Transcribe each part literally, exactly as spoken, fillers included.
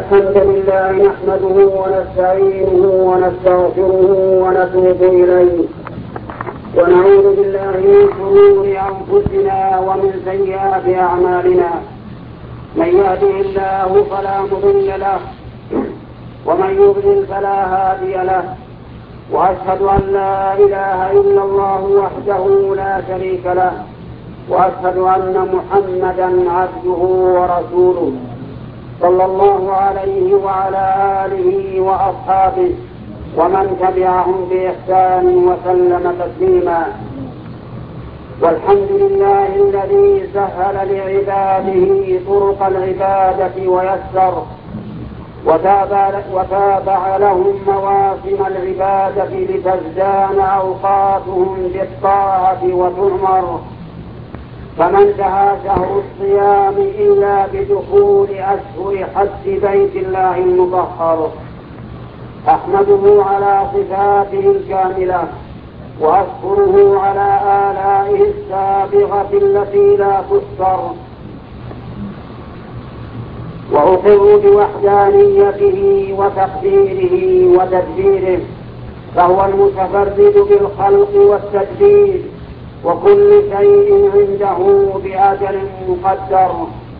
الحمد لله نحمده ونستعينه ونستغفره ونتوب إليه ونعوذ بالله من شرور أنفسنا ومن سيئات أعمالنا. من يهده الله فلا مضل له ومن يضلل فلا هادي له، وأشهد أن لا إله إلا الله وحده لا شريك له، وأشهد أن محمدا عبده ورسوله صلى الله عليه وعلى آله وأصحابه ومن تبعهم بإحسان وسلم تسليما. والحمد لله الذي سهل لعباده طرق العبادة ويسر وتابع لهم مواسم العبادة لتزدان أوقاتهم بالطاعة وتؤمر. فما انتهى شهر الصيام إلا بدخول أشهر حج بيت الله المطهر. أحمده على صفاته الكاملة وأشكره على آلائه السابغة التي لا تذكر، وأقر بوحدانيته وتقديره وتدبيره، فهو المتفرد بالخلق والتدبير، وكل شيء عنده بأجل مقدر.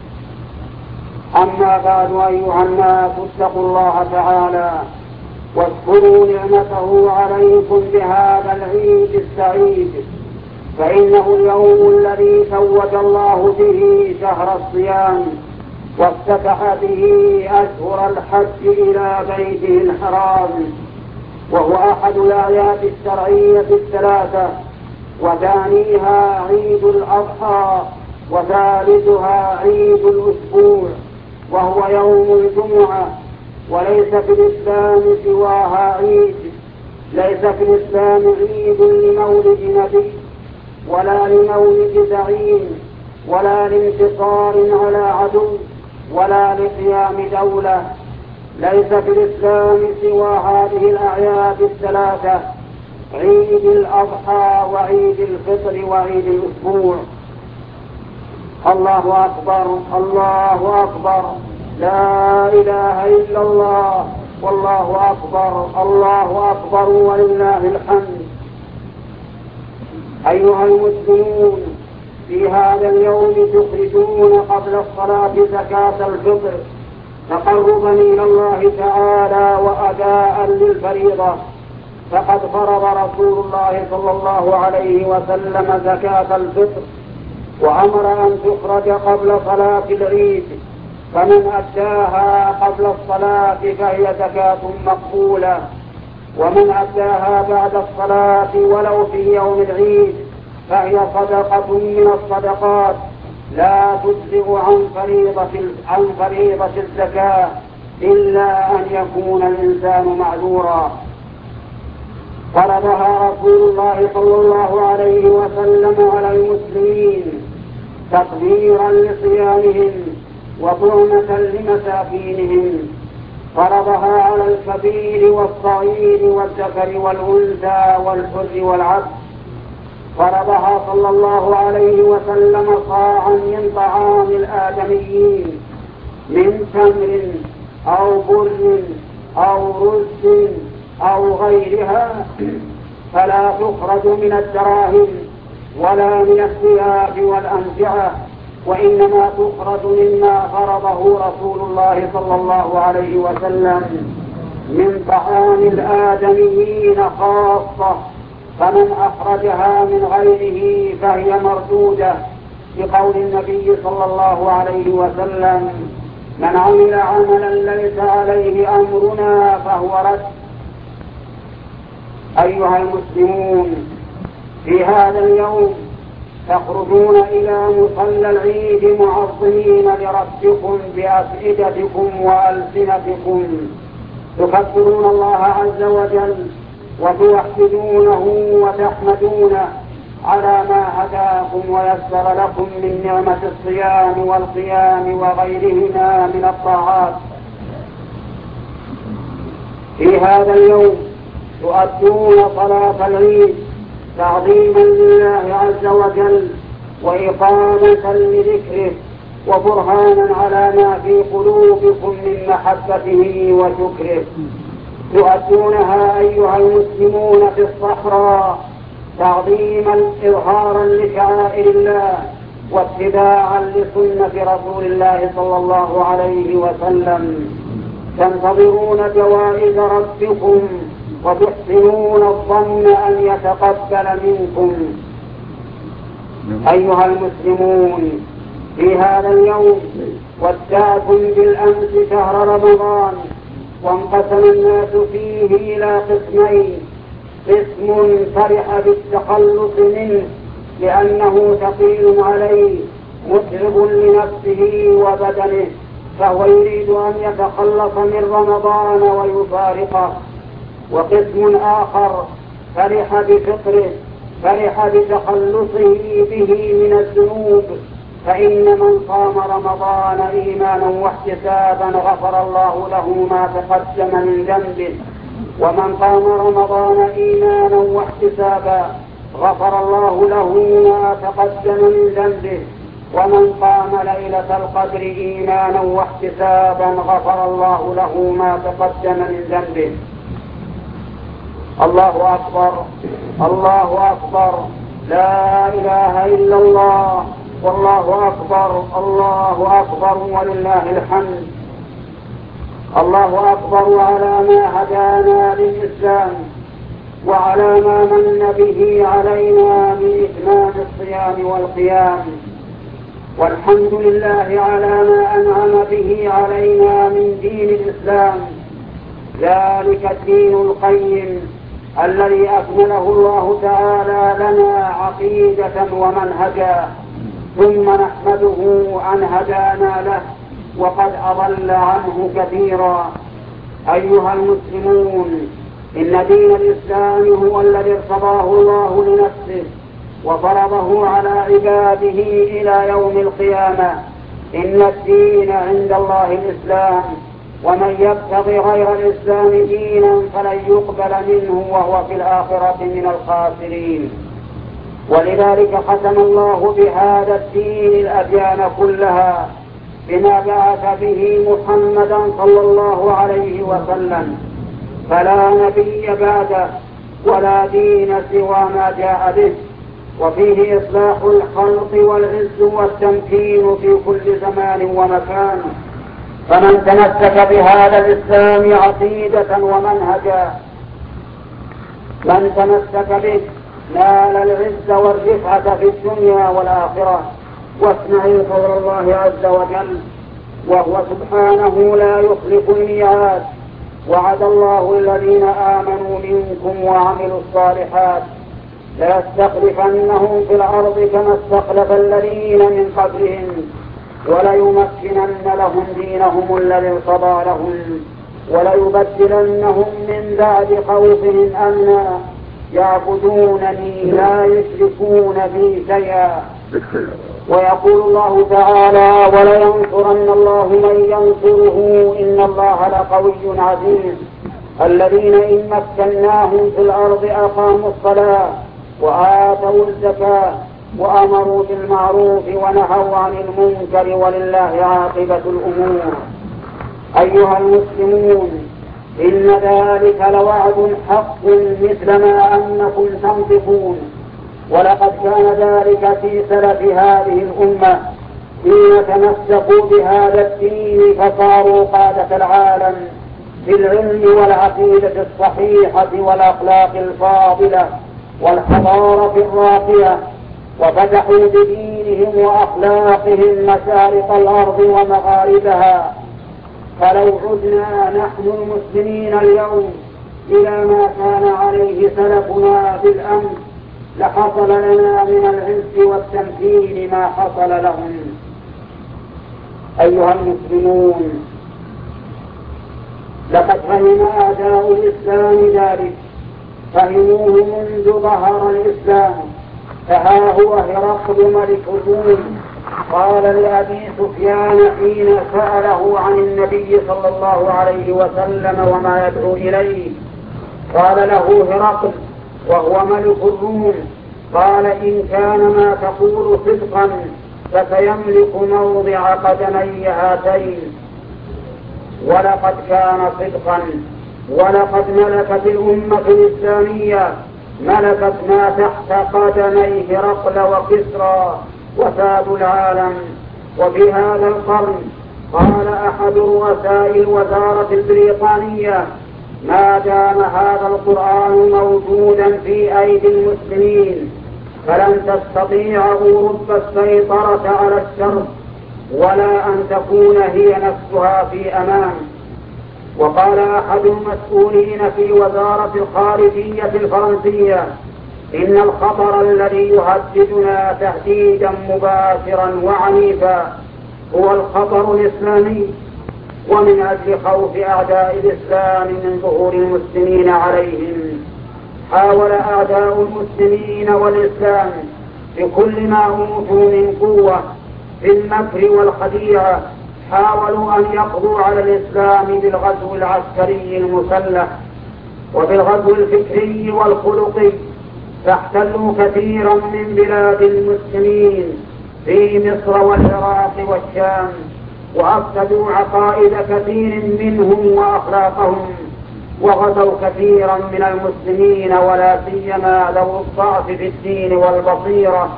أما بعد، أيها الناس اتقوا الله تعالى واذكروا نعمته عليكم بهذا العيد السعيد، فإنه اليوم الذي توج الله به شهر الصيام وافتتح به أشهر الحج إلى بيته الحرام، وهو أحد الآيات الشرعية الثلاثة، وثانيها عيد الأضحى، وثالثها عيد الأسبوع وهو يوم الجمعة. وليس في الإسلام سواها عيد، ليس في الإسلام عيد لمولد نبي ولا لمولد زعيم ولا لانتصار على عدو ولا لقيام دولة. ليس في الإسلام سوى هذه الأعياد الثلاثة، عيد الأضحى وعيد الفطر وعيد الأسبوع. الله أكبر، الله أكبر، لا إله إلا الله، والله أكبر، الله أكبر ولله الحمد. أيها المسلمون، في هذا اليوم تخرجون قبل الصلاة زكاة الفطر تقربا إلى الله تعالى وأداء للفريضة، فقد فرض رسول الله صلى الله عليه وسلم زكاة الفطر وأمر أن تخرج قبل صلاة العيد، فمن أداها قبل الصلاة فهي زكاة مقبولة، ومن أداها بعد الصلاة ولو في يوم العيد فهي صدقة من الصدقات لا تجزئ عن فريضة عن فريضة الزكاة إلا أن يكون الإنسان معذورا. فرضها رسول الله صلى الله عليه وسلم على المسلمين تقديرا لصيامهم وطعمة لمساكينهم. فرضها على الكبير والصغير والذكر والأنثى والحر والعبد. فرضها صلى الله عليه وسلم صاعا من طعام الآدميين من تمر أو بر أو رز أو غيرها، فلا تخرج من الدراهم ولا من الثياب والأمتعة، وإنما تخرج مما فرضه رسول الله صلى الله عليه وسلم من طعام الآدميين خاصة، فمن أخرجها من غيره فهي مردودة، بقول النبي صلى الله عليه وسلم: من عمل عملا ليس عليه أمرنا فهو رد. أيها المسلمون، في هذا اليوم تخرجون إلى مصلى العيد معظمين لربكم بأفئدتكم وألسنتكم، تكبرون الله عز وجل وتوحدونه وتحمدونه على ما هداكم ويسر لكم من نعمة الصيام والقيام وغيرهما من الطاعات. في هذا اليوم تؤدون صلاة العيد تعظيما لله عز وجل وإقامة لذكره وبرهانا على ما في قلوبكم من محبته وشكره، تؤدونها أيها المسلمون في الصحراء تعظيما إظهارا لشعائر الله واتباعا لسنة رسول الله صلى الله عليه وسلم، تنتظرون جوائز ربكم وتحسنون الظن أن يتقبل منكم. أيها المسلمون، في هذا اليوم ودعكم بالأمس شهر رمضان، وانقسم الناس فيه إلى قسمين: قسم فرح بالتخلص منه لأنه ثقيل عليه متعب لنفسه وبدنه، فهو يريد أن يتخلص من رمضان ويفارقه. وقسم آخر فرح بفطره، فرح بتخلصه به من الذنوب، فإن من صام رمضان إيمانا واحتسابا غفر الله له ما تقدم من ذنبه، ومن قام رمضان إيمانا واحتسابا غفر الله له ما تقدم من ذنبه، ومن قام ليلة القدر إيمانا واحتسابا غفر الله له ما تقدم من ذنبه. الله أكبر، الله أكبر، لا إله إلا الله، والله أكبر، الله أكبر ولله الحمد. الله أكبر على ما هدانا للإسلام، وعلى ما من به علينا من إتمام الصيام والقيام، والحمد لله على ما أنعم به علينا من دين الإسلام، ذلك الدين القيم الذي أكمله الله تعالى لنا عقيدة ومنهجا، ثم نحمده أن هدانا له وقد أضل عنه كثيرا. أيها المسلمون، إن دين الإسلام هو الذي ارتضاه الله لنفسه وفرضه على عباده إلى يوم القيامة. إن الدين عند الله الإسلام، ومن يبتغي غير الإسلام دينا فلن يقبل منه وهو في الآخرة من الخاسرين. ولذلك ختم الله بهذا الدين الأديان كلها بما بعث به محمدا صلى الله عليه وسلم، فلا نبي بعده ولا دين سوى ما جاء به، وفيه إصلاح الخلق والعز والتمكين في كل زمان ومكان. فمن تمسك بهذا الإسلام عقيدة ومنهجا، من تمسك به نال العز والرفعة في الدنيا والآخرة. واسمعوا قول الله عز وجل: وهو سبحانه لا يخلف الميعاد، وعد الله الذين آمنوا منكم وعملوا الصالحات ليستخلفنهم في الأرض كما استخلف الذين من قبلهم وليمكنن لهم دينهم الذي ارتضى لهم وليبدلنهم من بعد خوفهم أمنا يعبدونني لا يشركون بي شيئا. ويقول الله تعالى: ولينصرن الله من ينصره إن الله لقوي عزيز. الذين إن مكناهم في الأرض أقاموا الصلاة وآتوا الزكاة وأمروا بالمعروف ونهوا عن المنكر ولله عاقبة الأمور. أيها المسلمون، إن ذلك لوعد حق مثل ما أنكم تنطقون، ولقد كان ذلك في سلف هذه الأمة حين تمسكوا بهذا الدين فصاروا قادة العالم بالعلم والعقيدة الصحيحة والأخلاق الفاضلة والحضارة الراقية، وفتحوا بدينهم وأخلاقهم مشارق الأرض ومغاربها. فلو عدنا نحن المسلمين اليوم إلى ما كان عليه سلفنا بالأمس لحصل لنا من العز والتمكين ما حصل لهم. أيها المسلمون، لقد فهم أعداء الإسلام ذلك، فهموه منذ ظهر الإسلام. فها هو هرقل ملك الروم قال لأبي سفيان حين سأله عن النبي صلى الله عليه وسلم وما يدعو إليه، قال له هرقل وهو ملك الروم: قال إن كان ما تقول صدقا فسيملك موضع قدمي هاتين. ولقد كان صدقا، ولقد ملكت الأمة الإسلامية ملكت ما تحت قدمي هرقل وكسرى وساد العالم. وفي هذا القرن قال أحد رؤساء الوزارة البريطانية: ما دام هذا القرآن موجودا في أيدي المسلمين فلن تستطيع أوروبا السيطرة على الشرق ولا أن تكون هي نفسها في أمان. وقال أحد المسؤولين في وزارة الخارجية الفرنسية: إن الخطر الذي يهددنا تهديدا مباشرا وعنيفا هو الخطر الإسلامي، ومن أجل خوف أعداء الإسلام من ظهور المسلمين عليهم حاول أعداء المسلمين والإسلام بكل ما أوتوا من قوة في المكر والخديعة، حاولوا أن يقضوا على الإسلام بالغزو العسكري المسلح وبالغزو الفكري والخلقي، فاحتلوا كثيرا من بلاد المسلمين في مصر والعراق والشام، وأفسدوا عقائد كثير منهم وأخلاقهم، وغزوا كثيرا من المسلمين ولا سيما ذوي الضعف في الدين والبصيرة،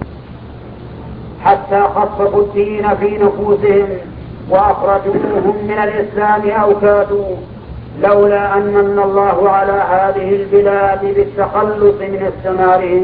حتى خففوا الدين في نفوسهم وأخرجوهم من الإسلام أو كادوا، لولا أن من الله على هذه البلاد بالتخلص من استعمارهم.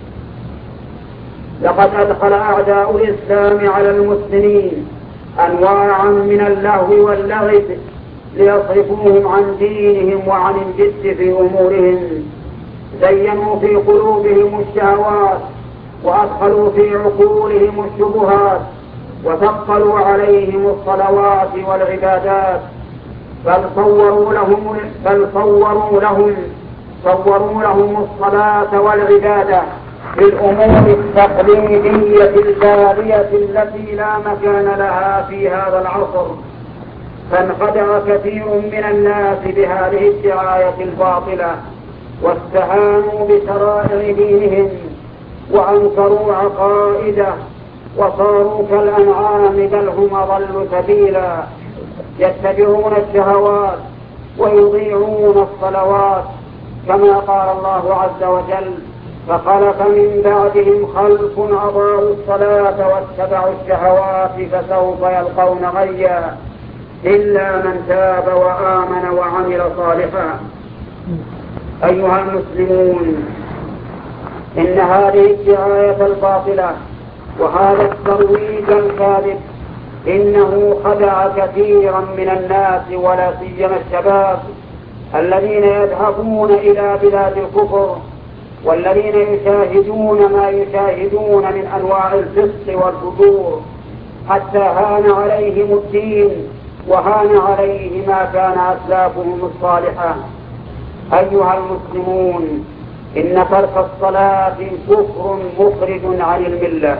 لقد أدخل أعداء الإسلام على المسلمين أنواعا من اللهو واللغب ليصرفوهم عن دينهم وعن الجد في أمورهم. زينوا في قلوبهم الشهوات وأدخلوا في عقولهم الشبهات وثقلوا عليهم الصلوات والعبادات، بل صوروا لهم بل صوروا لهم صوروا لهم الصلاة والعبادة بالأمور التقليدية البالية التي لا مكان لها في هذا العصر. فانخدع كثير من الناس بهذه الدعاية الباطلة واستهانوا بشرائع دينهم وأنكروا عقائده وصاروا كالأنعام بل هم أضل سبيلا، يتبعون الشهوات ويضيعون الصلوات، كما قال الله عز وجل: فخلف من بعدهم خلف أضاعوا الصلاة واتبعوا الشهوات فسوف يلقون غيا إلا من تاب وآمن وعمل صالحا. أيها المسلمون، إن هذه الدعاية الباطلة وهذا الترويج الكاذب إنه خدع كثيرا من الناس ولا سيما الشباب الذين يذهبون إلى بلاد الكفر والذين يشاهدون ما يشاهدون من أنواع الفسق والفجور، حتى هان عليهم الدين وهان عليه ما كان أسلافهم الصالحة. أيها المسلمون، إن ترك الصلاة كفر مخرج عن الملة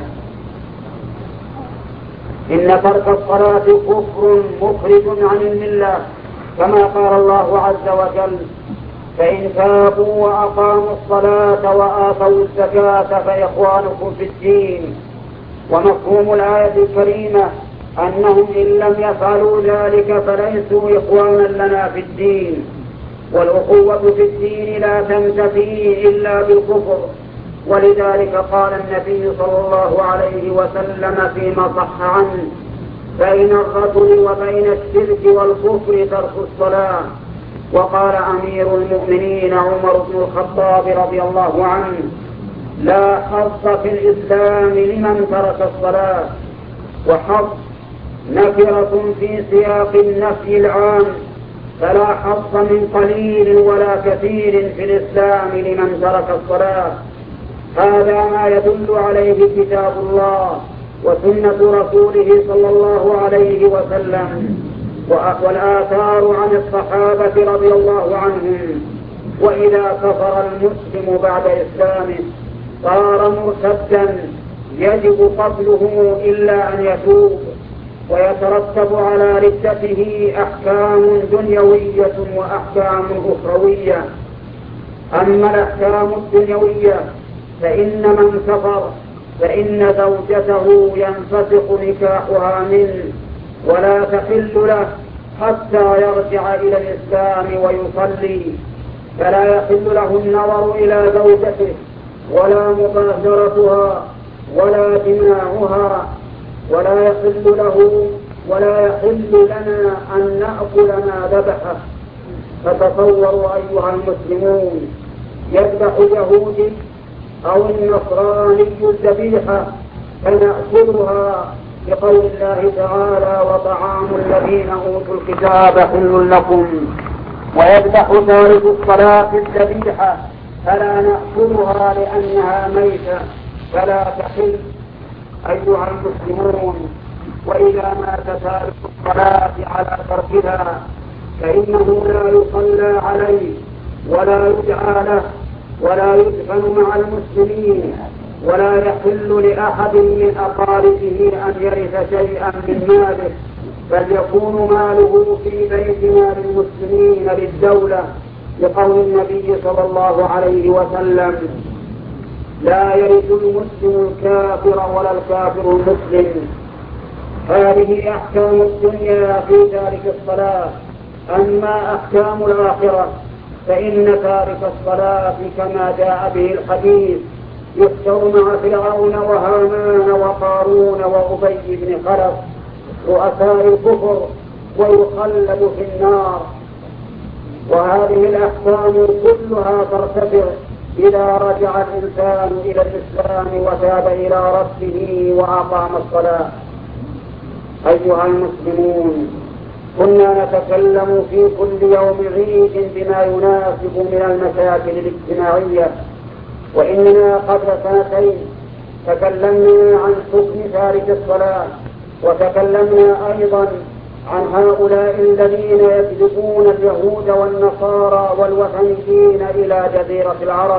إن ترك الصلاة كفر مخرج عن الملة كما قال الله عز وجل: فإن تابوا وأقاموا الصلاة وآتوا الزكاة فإخوانكم في الدين. ومفهوم الآية الكريمة أنهم إن لم يفعلوا ذلك فليسوا إخوانا لنا في الدين، والأخوة في الدين لا تنتفي إلا بالكفر. ولذلك قال النبي صلى الله عليه وسلم فيما صح عنه: بين الرجل وبين الشرك والكفر ترك الصلاة. وقال أمير المؤمنين عمر بن الخطاب رضي الله عنه: لا حظ في الإسلام لمن ترك الصلاة. وحظ نكرة في سياق النفي العام، فلا حظ من قليل ولا كثير في الإسلام لمن ترك الصلاة. هذا ما يدل عليه كتاب الله وسنة رسوله صلى الله عليه وسلم والآثار عن الصحابة رضي الله عنهم. وإذا كفر المسلم بعد إسلامه صار مرتدا يجب قتله إلا أن يتوب، ويترتب على ردته أحكام دنيوية وأحكام أخروية. أما الأحكام الدنيوية فإن من كفر فإن زوجته ينفسخ نكاحها منه ولا تحل له حتى يرجع إلى الإسلام ويصلي، فلا يحل له النظر إلى زوجته ولا مباشرتها ولا جماعها، ولا يحل له ولا يحل لنا أن نأكل ما ذبحه. فتصوروا أيها المسلمون، يذبح اليهودي أو النصراني الذبيحة فنأكلها بقول الله تعالى: وطعام الذين أوتوا الكتاب حل لكم. ويذبح تارك الصلاة الذبيحة فلا نأكلها لأنها ميتة فلا تحل أيها المسلمون. وإذا مات تارك الصلاة على تركها فإنه لا يصلى عليه ولا يدعى له ولا يدفن مع المسلمين، ولا يحل لأحد من أقاربه أن يرث شيئا من ماله، بل يكون ماله في بيت مال المسلمين للدولة، لقول النبي صلى الله عليه وسلم: لا يرث المسلم الكافر ولا الكافر المسلم. هذه أحكام الدنيا في تارك الصلاة. أما أحكام الآخرة فإن تارك الصلاة كما جاء به الحديث يحشر مع فرعون وهامان وقارون وأبي بن خلف رؤساء الكفر ويخلد في النار. وهذه الأحكام كلها ترتفع إذا رجع الإنسان إلى الإسلام وتاب إلى ربه وأقام الصلاة. أيها المسلمون، كنا نتكلم في كل يوم عيد بما يناسب من المشاكل الاجتماعية، وإننا قبل سنتين تكلمنا عن حكم تارك الصلاة، وتكلمنا أيضا عن هؤلاء الذين يجذبون اليهود والنصارى والوثنيين إلى جزيرة العرب،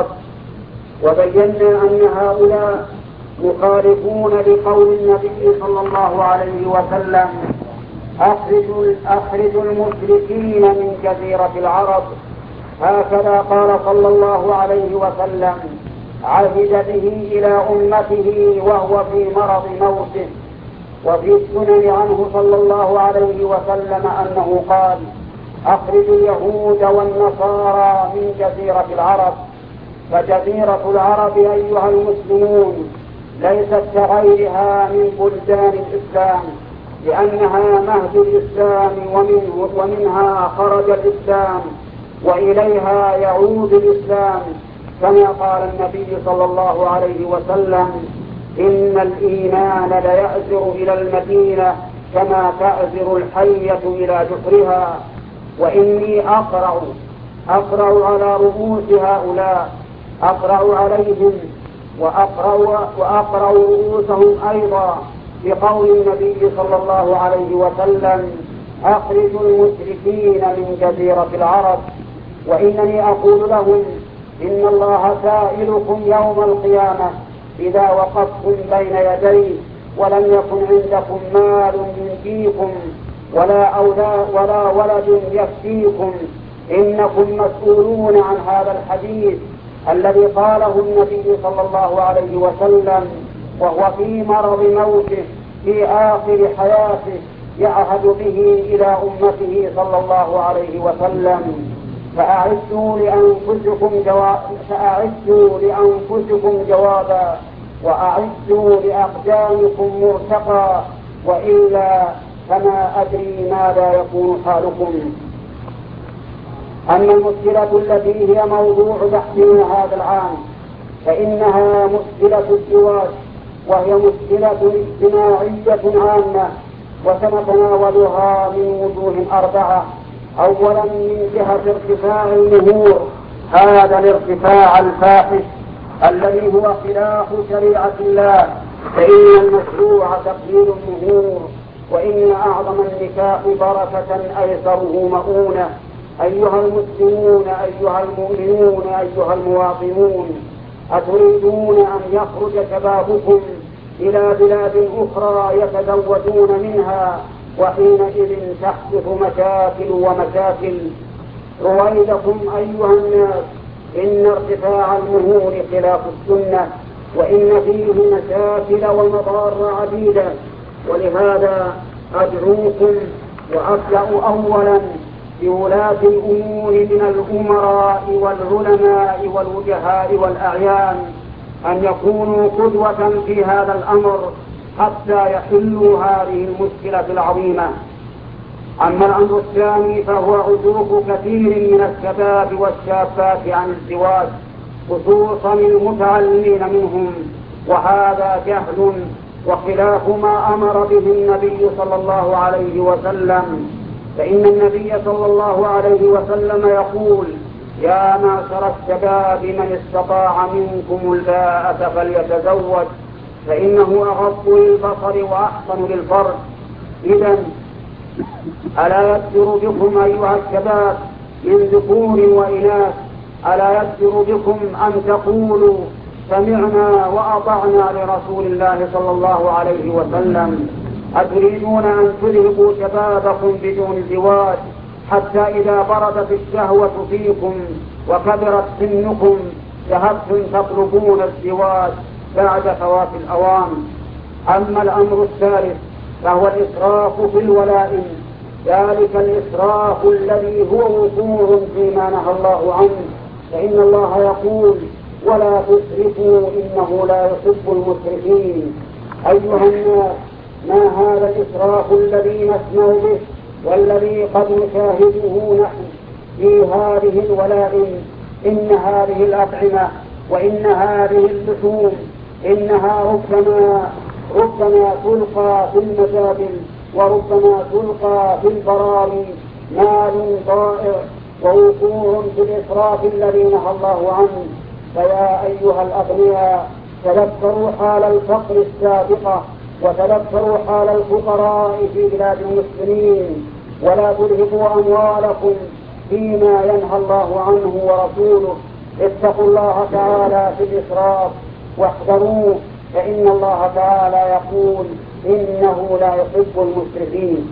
وبينا أن هؤلاء مخالفون لقول النبي صلى الله عليه وسلم: أخرجوا أخرجوا المشركين من جزيرة العرب. هكذا قال صلى الله عليه وسلم، عهد به إلى أمته وهو في مرض موته. وفي السنن عنه صلى الله عليه وسلم أنه قال: أخرجوا اليهود والنصارى من جزيرة العرب. فجزيرة العرب أيها المسلمون ليست كغيرها من بلدان الإسلام، لأنها مهد الإسلام ومنه ومنها خرج الإسلام وإليها يعود الإسلام، كما قال النبي صلى الله عليه وسلم: إن الإيمان ليأزر إلى المدينة كما تأزر الحية إلى جحرها. وإني أقرأ أقرأ على رؤوس هؤلاء، أقرأ عليهم وأقرأ, وأقرأ رؤوسهم أيضا بقول النبي صلى الله عليه وسلم: أخرجوا المشركين من جزيرة العرب. وإنني أقول لهم: إن الله سائلكم يوم القيامة إذا وقفتم بين يديه ولم يكن عندكم مال ينجيكم ولا أولاد ولا ولد يكفيكم، إنكم مسؤولون عن هذا الحديث الذي قاله النبي صلى الله عليه وسلم وهو في مرض موته في آخر حياته، يعهد به إلى أمته صلى الله عليه وسلم: فأعدوا لأنفسكم جواب فأعدوا لأنفسكم جوابا وأعدوا لأقدامكم مرتقا، وإلا فما أدري ماذا يكون حالكم. أما المشكلة التي هي موضوع بحثنا هذا العام فإنها مشكلة الزواج، وهي مشكلة اجتماعية عامة، وسنتناولها من وجوه أربعة. أولا من جهة ارتفاع المهور، هذا الارتفاع الفاحش الذي هو خلاف شريعة الله، فإن المشروع تقليل المهور، وإن أعظم النكاح بركة أيسره مؤونة. أيها المسلمون، أيها المؤمنون، أيها المواطنون، أتريدون أن يخرج شبابكم إلى بلاد أخرى يتزوجون منها وحينئذ تحدث مشاكل ومشاكل؟ رويدكم أيها الناس، إن ارتفاع المهور خلاف السنة، وإن فيه مشاكل ومضار عديدة. ولهذا أدعوكم وأبدأ أولا بولاة الأمور من الأمراء والعلماء والوجهاء والأعيان أن يكونوا قدوة في هذا الأمر حتى يحلوا هذه المشكلة العظيمة. أما الأمر الثاني فهو عزوف كثير من الشباب والشابات عن الزواج، خصوصا المتعلمين منهم، وهذا جهل وخلاف ما أمر به النبي صلى الله عليه وسلم. فإن النبي صلى الله عليه وسلم يقول: يا معشر الشباب من استطاع منكم الباءة فليتزوج فإنه أغض للبصر وأحسن للفرج. إذن ألا يكثر بكم أيها الشباب من ذكور وإناث، ألا يكثر بكم أن تقولوا سمعنا وأطعنا لرسول الله صلى الله عليه وسلم؟ أتريدون أن تذهبوا شبابكم بدون زواج حتى إذا بردت الشهوة فيكم وكبرت سنكم ذهبتم تطلبون الزواج بعد فوات الأوان؟ أما الأمر الثالث فهو الإسراف في الولائم، ذلك الإسراف الذي هو وقوع فيما نهى الله عنه، فإن الله يقول: ولا تسرفوا إنه لا يحب المسرفين. أيها الناس، ما هذا الإسراف الذي نسمع به والذي قد نشاهده نحن في هذه الولائم؟ إن هذه الأطعمة وإن هذه اللحوم إنها ربما ربما تلقى في المجابل وربما تلقى في البراري، مال ضائع ووقوع في الإسراف الذي نهى الله عنه. فيا أيها الأغنياء، تذكروا حال الفقر السابقة وتذكروا حال الفقراء في بلاد المسلمين، ولا ترهقوا أموالكم فيما ينهى الله عنه ورسوله. اتقوا الله تعالى في الإسراف واحذروه، فإن الله تعالى يقول: إنه لا يحب المسرفين.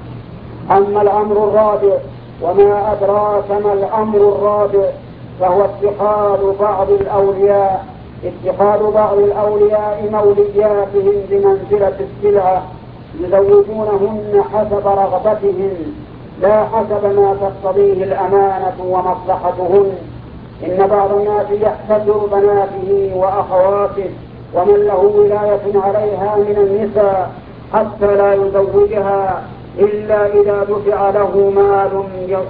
أما الأمر الرابع، وما أدراك ما الأمر الرابع، فهو اتخاذ بعض الأولياء اتخاذ بعض الأولياء مولياتهم بمنزلة السلعة، يزوجونهن حسب رغبتهم لا حسب ما تقتضيه الأمانة ومصلحتهن. إن بعض الناس يحتجر بناته وأخواته ومن له ولاية عليها من النساء حتى لا يزوجها إلا إذا دفع له مال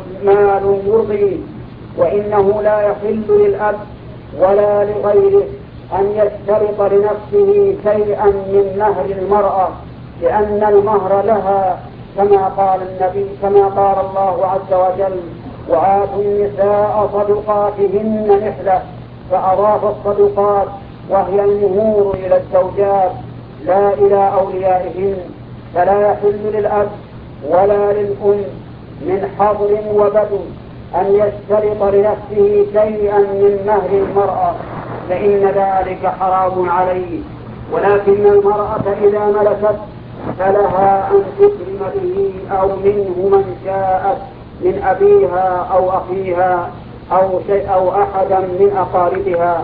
مال يرضيه. وإنه لا يحل للأب ولا لغيره أن يشترط لنفسه شيئا من مهر المرأة، لأن المهر لها كما قال النبي كما قال الله عز وجل: وآتوا النساء صدقاتهن نحلة، فأضاف الصدقات وهي المهور إلى الزوجات لا إلى أوليائهن. فلا يحل للأب ولا للأم من حضر وبدو أن يشترط لنفسه شيئا من مهر المرأة، فإن ذلك حرام عليه. ولكن المرأة إذا ملكت فلها أن تكرم به أو منه من شاءت من أبيها أو أخيها أو شيء أو أحدا من أقاربها.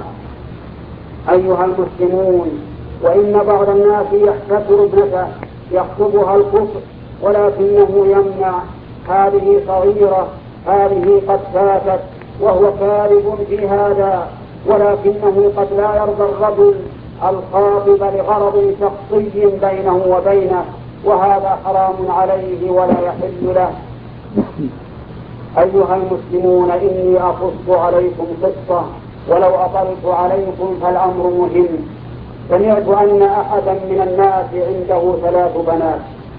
أيها المسلمون، وإن بعض الناس يحتكر ابنته يخطبها الكفر، ولكنه يمنع: هذه صغيرة، هذه قد فاتت، وهو كاذب في هذا. ولكنه قد لا يرضى الرجل الخاطب لغرض شخصي بينه وبينه، وهذا حرام عليه ولا يحل له. أيها المسلمون، إني أقص عليكم قصة، ولو أطلت عليكم فالأمر مهم. سمعت أن أحدا من الناس عنده ثلاث بنات،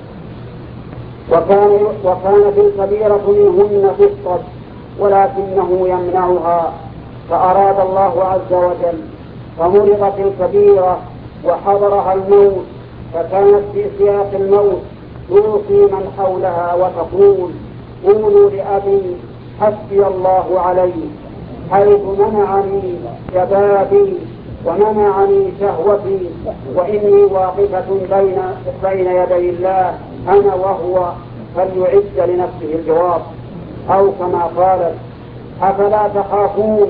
وكان وكانت الكبيرة منهن قسطت، ولكنه يمنعها، فأراد الله عز وجل فمرضت الكبيرة وحضرها الموت، فكانت في سياق الموت توصي من حولها وتقول: قولوا لأبي حسبي الله عليه، حيث منعني شبابي ومنعني شهوتي، وإني واقفة بين بين يدي الله أنا وهو، فليعد لنفسه الجواب. أو كما قالت: أفلا تخافون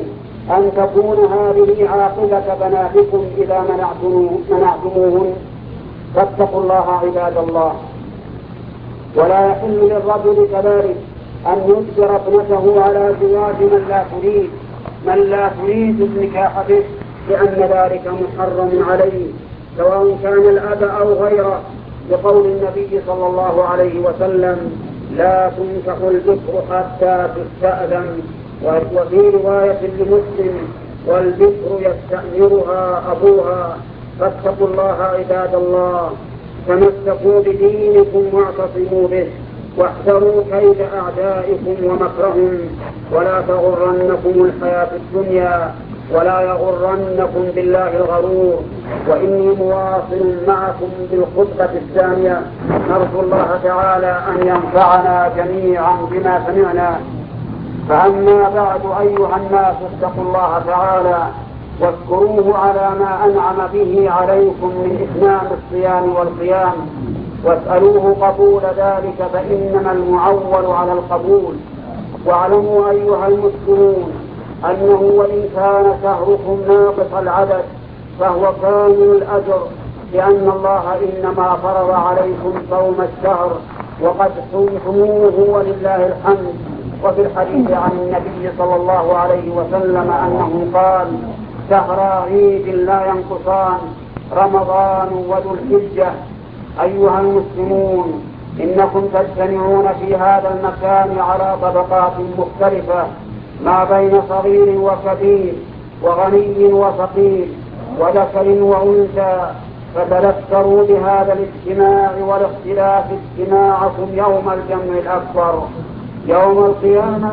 أن تكون هذه عاقبة بناتكم إذا منعتموهن، فاتقوا الله عباد الله. ولا يحل للرجل كذلك أن يجبر ابنته على زواج من لا تريد من لا تريد النكاح به، لأن ذلك محرم عليه سواء كان الأب أو غيره، لقول النبي صلى الله عليه وسلم: لا تنكح البكر حتى تستأذن. وفي رواية لمسلم: والبكر يستأمرها أبوها. فاتقوا الله عباد الله، تمسكوا بدينكم واعتصموا به، واحذروا كيد أعدائكم ومكرهم، ولا تغرنكم الحياة الدنيا، ولا يغرنكم بالله الغرور. وإني مواصل معكم بالخطبة الثانية، نرجو الله تعالى أن ينفعنا جميعا بما سمعنا. فأما بعد أيها الناس، اتقوا الله تعالى واذكروه على ما أنعم به عليكم من إتمام الصيام والقيام، واسألوه قبول ذلك، فإنما المعول على القبول. واعلموا أيها المسلمون أنه وإن كان شهركم ناقص العدد فهو كامل الأجر، لأن الله إنما فرض عليكم صوم الشهر وقد صمتموه ولله الحمد. وفي الحديث عن النبي صلى الله عليه وسلم أنه قال: شهر عيد لا ينقصان، رمضان وذو الحجة. أيها المسلمون، إنكم تجتمعون في هذا المكان على طبقات مختلفة، ما بين صغير وكبير، وغني وفقير، وذكر وأنثى، فتذكروا بهذا الاجتماع والاختلاف اجتماعكم يوم الجمع الأكبر يوم القيامة،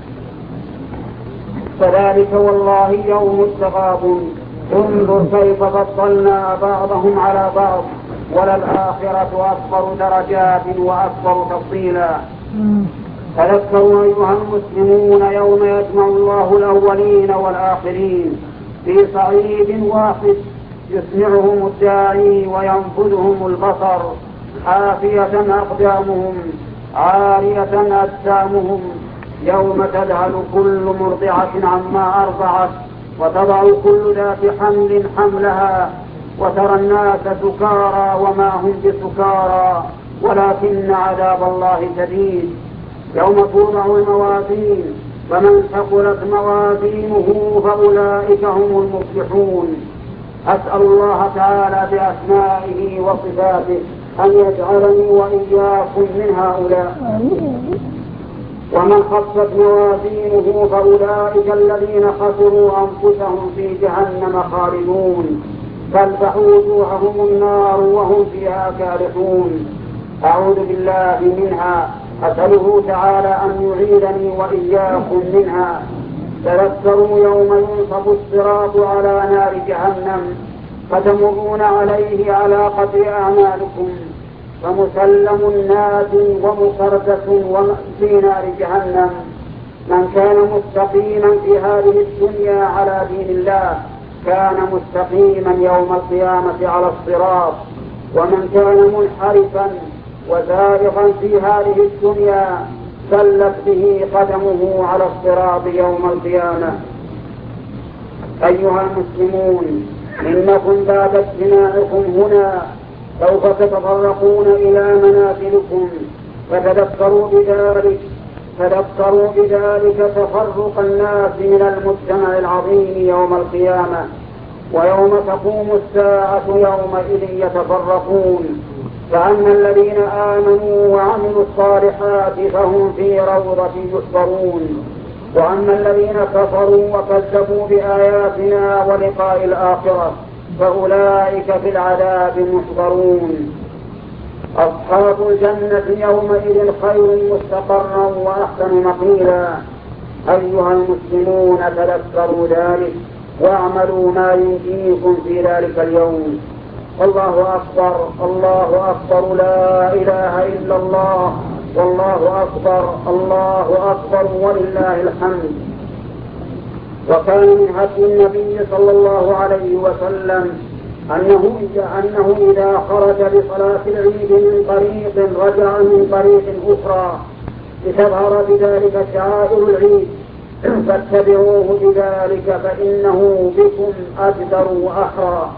فذلك والله يوم التغابن. انظر كيف فضلنا بعضهم على بعض، وللآخرة أكبر درجات وأكبر تفضيلا. تذكروا أيها المسلمون يوم يجمع الله الأولين والآخرين في صعيد واحد، يسمعهم الداعي وينفذهم البصر، حافية أقدامهم عارية أجسامهم، يوم تذهل كل مرضعة عما أرضعت، وتضع كل ذات حمل حملها، وترى الناس سكارى وما هم بسكارى ولكن عذاب الله شديد. يوم توضع الموازين، فمن ثقلت موازينه فأولئك هم المفلحون. أسأل الله تعالى بأسمائه وصفاته أن يجعلني وإياكم من هؤلاء. ومن خفت موازينه فأولئك الذين خسروا أنفسهم في جهنم خالدون، تلفح وجوههم النار وهم فيها كالحون. أعوذ بالله منها، أسأله تعالى أن يعيذني وإياكم منها. تذكروا يوم ينصب الصراط على نار جهنم، فتمرون عليه على قدر أعمالكم، فمسلم الناس ومقردة في نار جهنم. من كان مستقيما في هذه الدنيا على دين الله كان مستقيما يوم القيامة على الصراط، ومن كان منحرفا وزائغا في هذه الدنيا سلت به قدمه على الصراط يوم القيامة. أيها المسلمون، إنكم بعد اجتماعكم هنا سوف تتفرقون إلى منازلكم، فتذكروا بذلك تذكروا بذلك تفرق الناس من المجتمع العظيم يوم القيامة. ويوم تقوم الساعة يومئذ يتفرقون، فأما الذين آمنوا وعملوا الصالحات فهم في روضة يحبرون، وأما الذين كفروا وكذبوا بآياتنا ولقاء الآخرة فأولئك في العذاب محضرون. أصحاب الجنة يومئذ خير مستقرا وأحسن مقيلا. أيها المسلمون، تذكروا ذلك واعملوا ما ينجيكم في ذلك اليوم. الله أكبر، الله أكبر، لا إله إلا الله، والله أكبر، الله أكبر، ولله الحمد. وكان من هدي النبي صلى الله عليه وسلم أنه إذا, أنه إذا خرج لصلاة العيد من طريق رجع من طريق أخرى لتظهر بذلك شعائر العيد، فاتبعوه بذلك فإنه بكم أجدر وأحرى.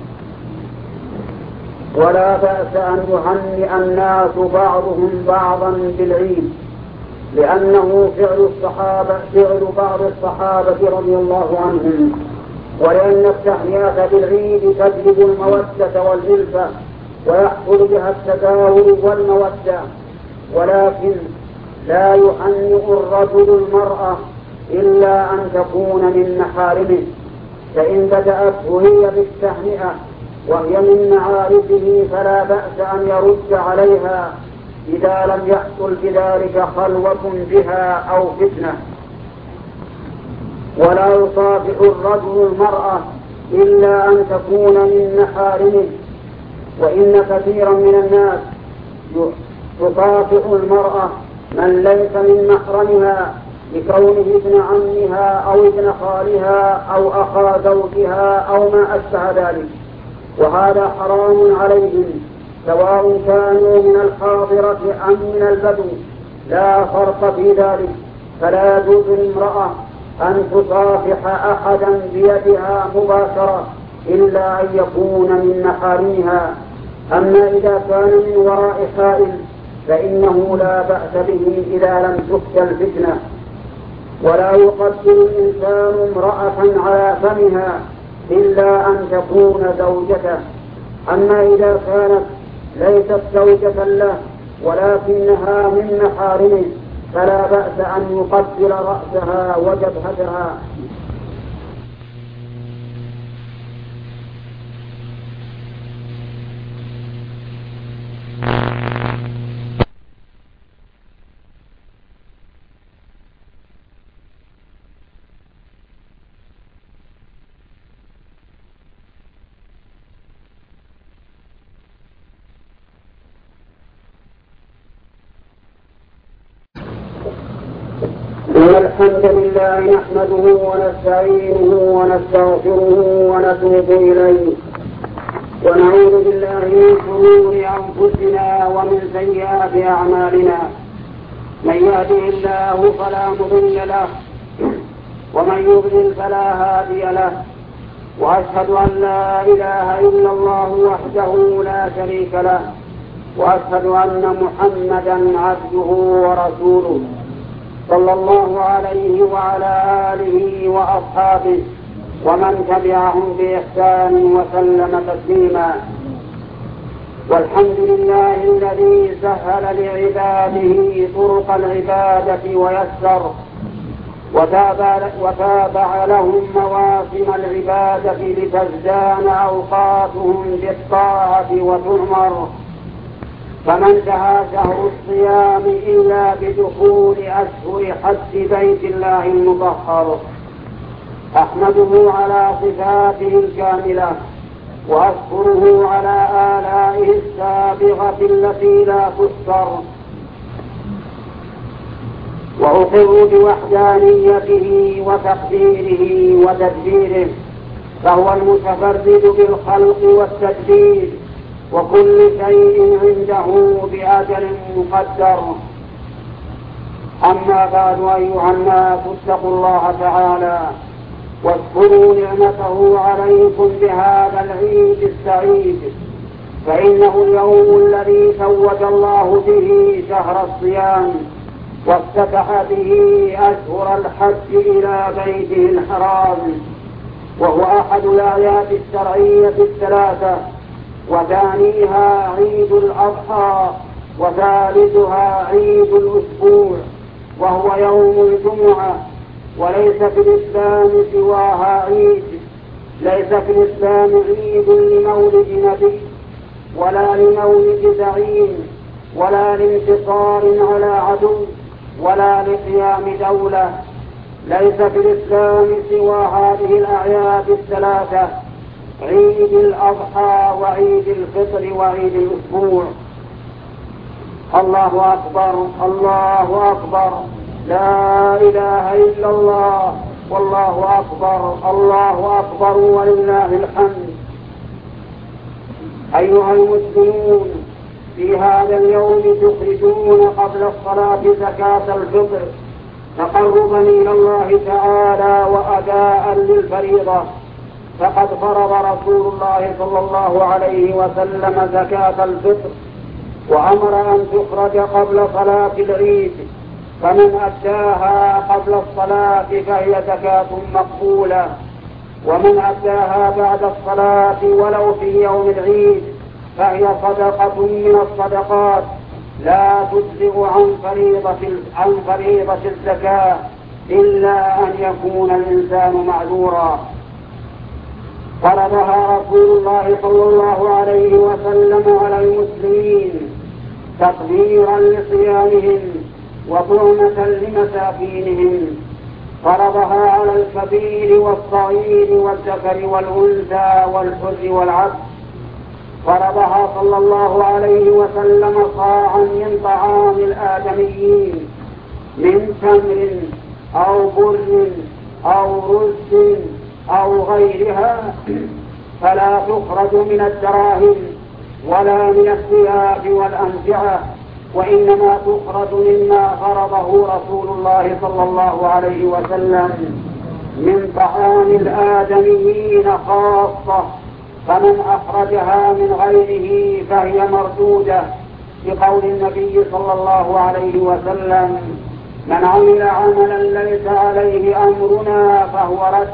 ولا بأس أن يهنئ الناس بعضهم بعضا بالعيد، لأنه فعل الصحابة فعل بعض الصحابة رضي الله عنهم، ولأن التهنئة بالعيد تجلب المودة والألفة ويحصل بها التداول والمودة. ولكن لا يهنئ الرجل المرأة إلا أن تكون من محارمه، فإن بدأته هي بالتهنئة وهي من معارفه فلا بأس أن يرد عليها إذا لم يحصل بذلك خلوة بها أو فتنة. ولا يصافح الرجل المرأة إلا أن تكون من محارمه، وإن كثيرا من الناس يصافح المرأة من ليس من محرمها لكونه ابن عمها أو ابن خالها أو أخا زوجها أو ما أشبه ذلك، وهذا حرام عليهم سواء كانوا من الحاضرة أم من البدو، لا فرق في ذلك. فلا يجوز لامرأة أن تصافح أحدا بيدها مباشرة إلا أن يكون من محارمها. أما إذا كان من وراء حائل فإنه لا بأس به إذا لم تخشى الفتنة. ولا يقبل الإنسان امرأة على فمها إلا أن تكون زوجته. أما إذا كانت ليست زوجة له ولكنها من محارمه فلا بأس أن يقبل رأسها وجبهتها. إن الحمد لله نحمده ونستعينه ونستغفره ونتوب إليه، ونعوذ بالله من شرور أنفسنا ومن سيئات أعمالنا. من يهده الله فلا مضل له ومن يضلل فلا هادي له، وأشهد أن لا إله إلا الله وحده لا شريك له، وأشهد أن محمدا عبده ورسوله صلى الله عليه وعلى آله وأصحابه ومن تبعهم بإحسان وسلم تسليما. والحمد لله الذي سهل لعباده طرق العبادة ويسر وتابع لهم مواسم العبادة لتزدان أوقاتهم بالطاعة وتؤمر. فما انتهى شهر الصيام إلا بدخول أشهر حج بيت الله المطهر. أحمده على صفاته الكاملة وأشكره على آلائه السابغة التي لا تذكر، وأقر بوحدانيته وتقديره وتدبيره، فهو المتفرد بالخلق والتدبير، وكل شيء عنده بأجل مقدر. أما بعد أيها الناس اتقوا الله تعالى واذكروا نعمته عليكم بهذا العيد السعيد، فإنه اليوم الذي توج الله به شهر الصيام وافتتح به أشهر الحج إلى بيته الحرام، وهو أحد الآيات الشرعية الثلاثة، وثانيها عيد الأضحى، وثالثها عيد الأسبوع وهو يوم الجمعة. وليس في الإسلام سواها عيد، ليس في الإسلام عيد لمولد نبي ولا لمولد زعيم ولا لانتصار على عدو ولا لقيام دولة. ليس في الإسلام سوى هذه الأعياد الثلاثة، عيد الأضحى وعيد الفطر وعيد الأسبوع. الله أكبر الله أكبر، لا إله إلا الله، والله أكبر الله أكبر ولله الحمد. أيها المسلمون، في هذا اليوم تخرجون قبل الصلاة زكاة الفطر، تقربا إلى الله تعالى وأداء للفريضة، فقد فرض رسول الله صلى الله عليه وسلم زكاة الفطر وأمر أن تخرج قبل صلاة العيد، فمن أداها قبل الصلاة فهي زكاة مقبولة، ومن أداها بعد الصلاة ولو في يوم العيد فهي صدقة من الصدقات لا تجزئ عن فريضة عن فريضة الزكاة إلا أن يكون الإنسان معذورا. فرضها رسول الله صلى الله عليه وسلم على المسلمين تطهيرا لصيامهم وطعمة لمساكينهم، فرضها على الكبير والصغير والذكر والأنثى والحر والعبد، فرضها صلى الله عليه وسلم صاعا من طعام الآدميين من تمر أو بر أو رز أو غيرها، فلا تخرج من الدراهم ولا من الثياب والأمتعة، وإنما تخرج مما فرضه رسول الله صلى الله عليه وسلم من طعام الآدميين خاصة، فمن أخرجها من غيره فهي مردودة، بقول النبي صلى الله عليه وسلم: من عمل عملا ليس عليه أمرنا فهو رد.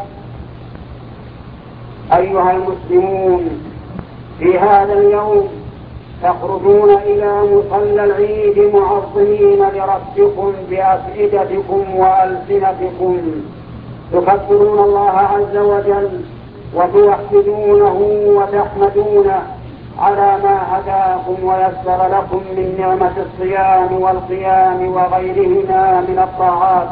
أيها المسلمون، في هذا اليوم تخرجون إلى مصلى العيد معظمين لربكم بأفئدتكم وألسنتكم، تكبرون الله عز وجل وتوحدونه وتحمدونه على ما هداكم ويسر لكم من نعمة الصيام والقيام وغيرهما من الطاعات.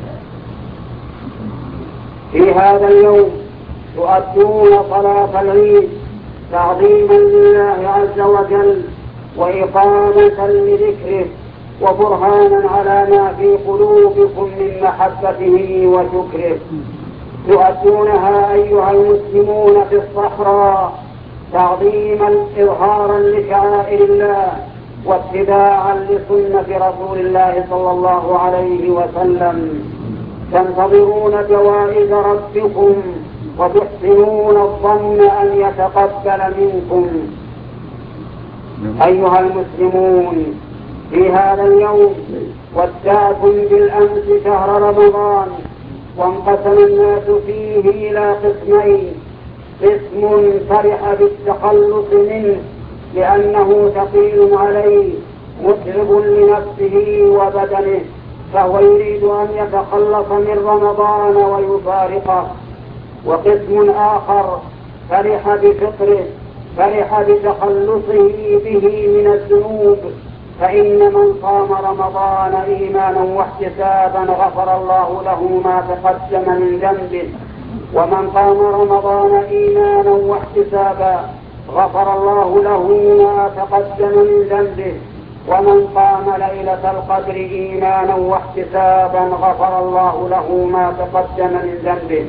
في هذا اليوم تؤدون صلاة العيد تعظيما لله عز وجل وإقامة لذكره وبرهانا على ما في قلوبكم من محبته وشكره. تؤدونها أيها المسلمون في الصحراء تعظيما إظهارا لشعائر الله واتباعا لسنة رسول الله صلى الله عليه وسلم. تنتظرون جوائز ربكم وتحسنون الظن أن يتقبل منكم. أيها المسلمون، في هذا اليوم ودعتم بالأمس شهر رمضان، وانقسم الناس فيه إلى قسمين: قسم فرح بالتخلص منه لأنه ثقيل عليه متعب لنفسه وبدنه، فهو يريد أن يتخلص من رمضان ويفارقه. وقسم آخر فرح بفطره، فرح بتخلصه به من الذنوب، فإن من صام رمضان إيمانا واحتسابا غفر الله له ما تقدم من ذنبه، ومن قام رمضان إيمانا واحتسابا غفر الله له ما تقدم من ذنبه، ومن قام ليلة القدر إيمانا واحتسابا غفر الله له ما تقدم من ذنبه.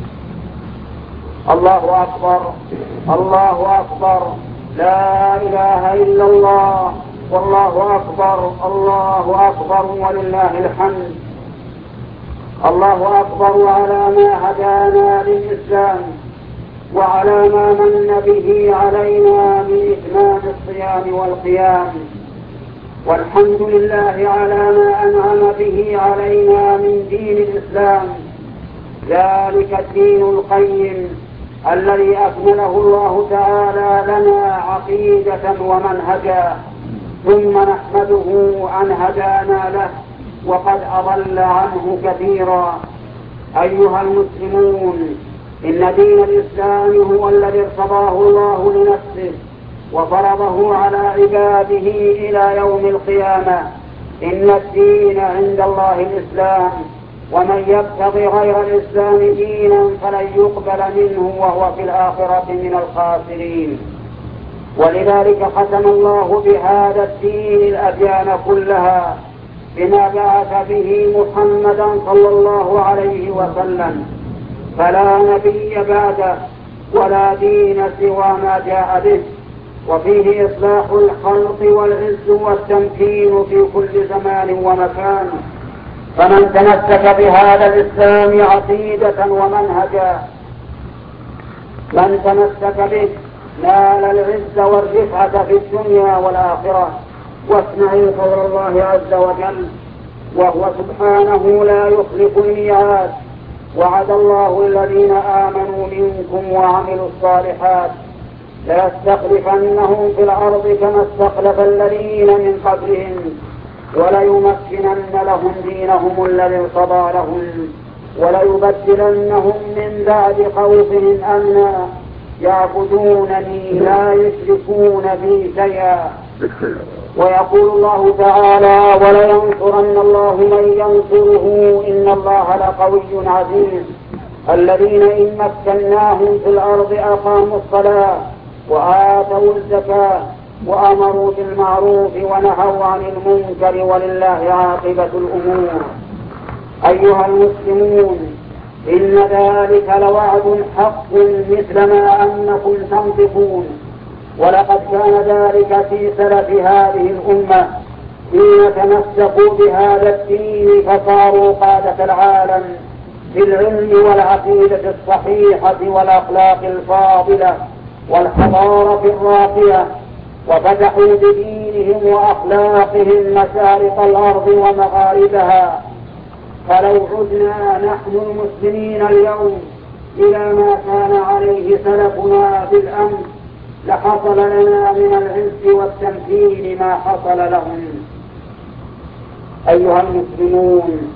الله أكبر، الله أكبر، لا إله إلا الله، والله أكبر، الله أكبر ولله الحمد. الله أكبر على ما هدانا للإسلام وعلى ما من به علينا من إتمام الصيام والقيام، والحمد لله على ما أنعم به علينا من دين الإسلام، ذلك الدين القيم الذي أكمله الله تعالى لنا عقيدة ومنهجا، ثم نحمده أن هدانا له وقد أضل عنه كثيرا. أيها المسلمون، إن دين الإسلام هو الذي ارتضاه الله لنفسه وفرضه على عباده إلى يوم القيامة. إن الدين عند الله الإسلام، ومن يبتغي غير الإسلام دينا فلن يقبل منه وهو في الآخرة من الخاسرين. ولذلك ختم الله بهذا الدين الأديان كلها بما بعث به محمدا صلى الله عليه وسلم، فلا نبي بعده ولا دين سوى ما جاء به، وفيه إصلاح الخلق والعز والتمكين في كل زمان ومكان، فمن تمسك بهذا الإسلام عقيدة ومنهجا من تمسك به نال العز والرفعة في الدنيا والآخرة. واسمعوا قول الله عز وجل: وهو سبحانه لا يخلف الميعاد وعد الله الذين آمنوا منكم وعملوا الصالحات ليستخلفنهم في الأرض كما استخلف الذين من قبلهم وليمكنن لهم دينهم الذي ارتضى لهم وليبدلنهم من بعد خوفهم أمنا يعبدونني لا يشركون بي شيئا. ويقول الله تعالى: ولينصرن الله من ينصره إن الله لقوي عزيز. الذين إن مكناهم في الأرض أقاموا الصلاة وآتوا الزكاة وأمروا بالمعروف ونهوا عن المنكر ولله عاقبة الأمور. أيها المسلمون، إن ذلك لوعد حق مثلما أنكم تنطقون، ولقد كان ذلك في سلف هذه الأمة حين تمسكوا بهذا الدين فصاروا قادة العالم بالعلم والعقيدة الصحيحة والأخلاق الفاضلة والحضارة الراقية، وفتحوا بدينهم وأخلاقهم مشارق الأرض ومغاربها. فلو عدنا نحن المسلمين اليوم إلى ما كان عليه سلفنا بالأمس لحصل لنا من العز والتمكين ما حصل لهم. أيها المسلمون،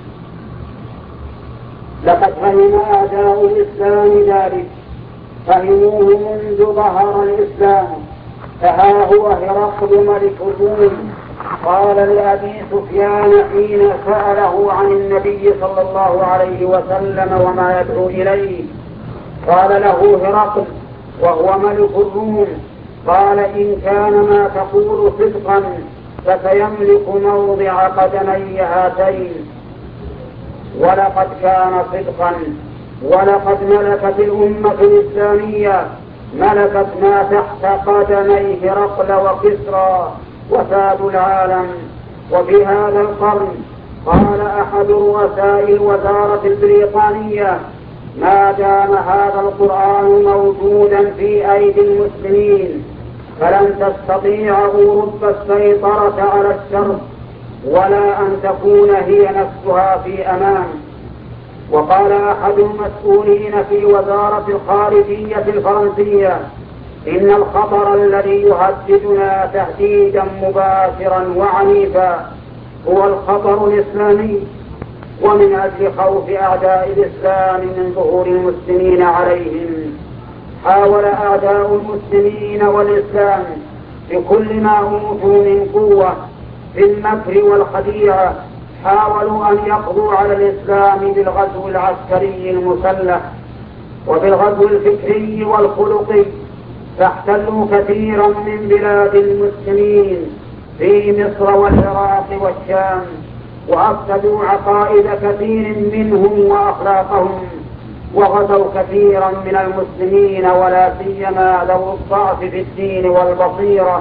لقد فهم أعداء الإسلام ذلك، فهموه منذ ظهر الإسلام. فها هو هرقل ملك الروم قال لأبي سفيان حين سأله عن النبي صلى الله عليه وسلم وما يدعو إليه، قال له هرقل وهو ملك الروم: قال إن كان ما تقول صدقا فسيملك موضع قدمي هاتين. ولقد كان صدقا، ولقد ملكت الأمة الإسلامية ملكت ما تحت قدمي هرقل وكسرى وسادوا العالم. وفي هذا القرن قال أحد رؤساء الوزارة البريطانية: ما دام هذا القرآن موجودا في أيدي المسلمين فلن تستطيع أوروبا السيطرة على الشرق ولا أن تكون هي نفسها في أمان. وقال أحد المسؤولين في وزارة الخارجية الفرنسية: إن الخطر الذي يهددنا تهديدا مباشرا وعنيفا هو الخطر الإسلامي. ومن أجل خوف أعداء الإسلام من ظهور المسلمين عليهم حاول أعداء المسلمين والإسلام بكل ما أوتوا من قوة في المكر والخديعة، حاولوا أن يقضوا على الإسلام بالغزو العسكري المسلح وبالغزو الفكري والخلقي، فاحتلوا كثيرا من بلاد المسلمين في مصر والعراق والشام، وأفسدوا عقائد كثير منهم وأخلاقهم، وغزوا كثيرا من المسلمين ولا سيما ذو الضعف في الدين والبصيرة،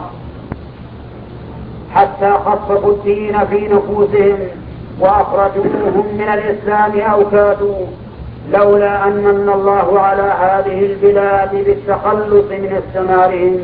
حتى خففوا الدين في نفوسهم وأخرجوهم من الإسلام أو كادوا، لولا أن من الله على هذه البلاد بالتخلص من استعمارهم.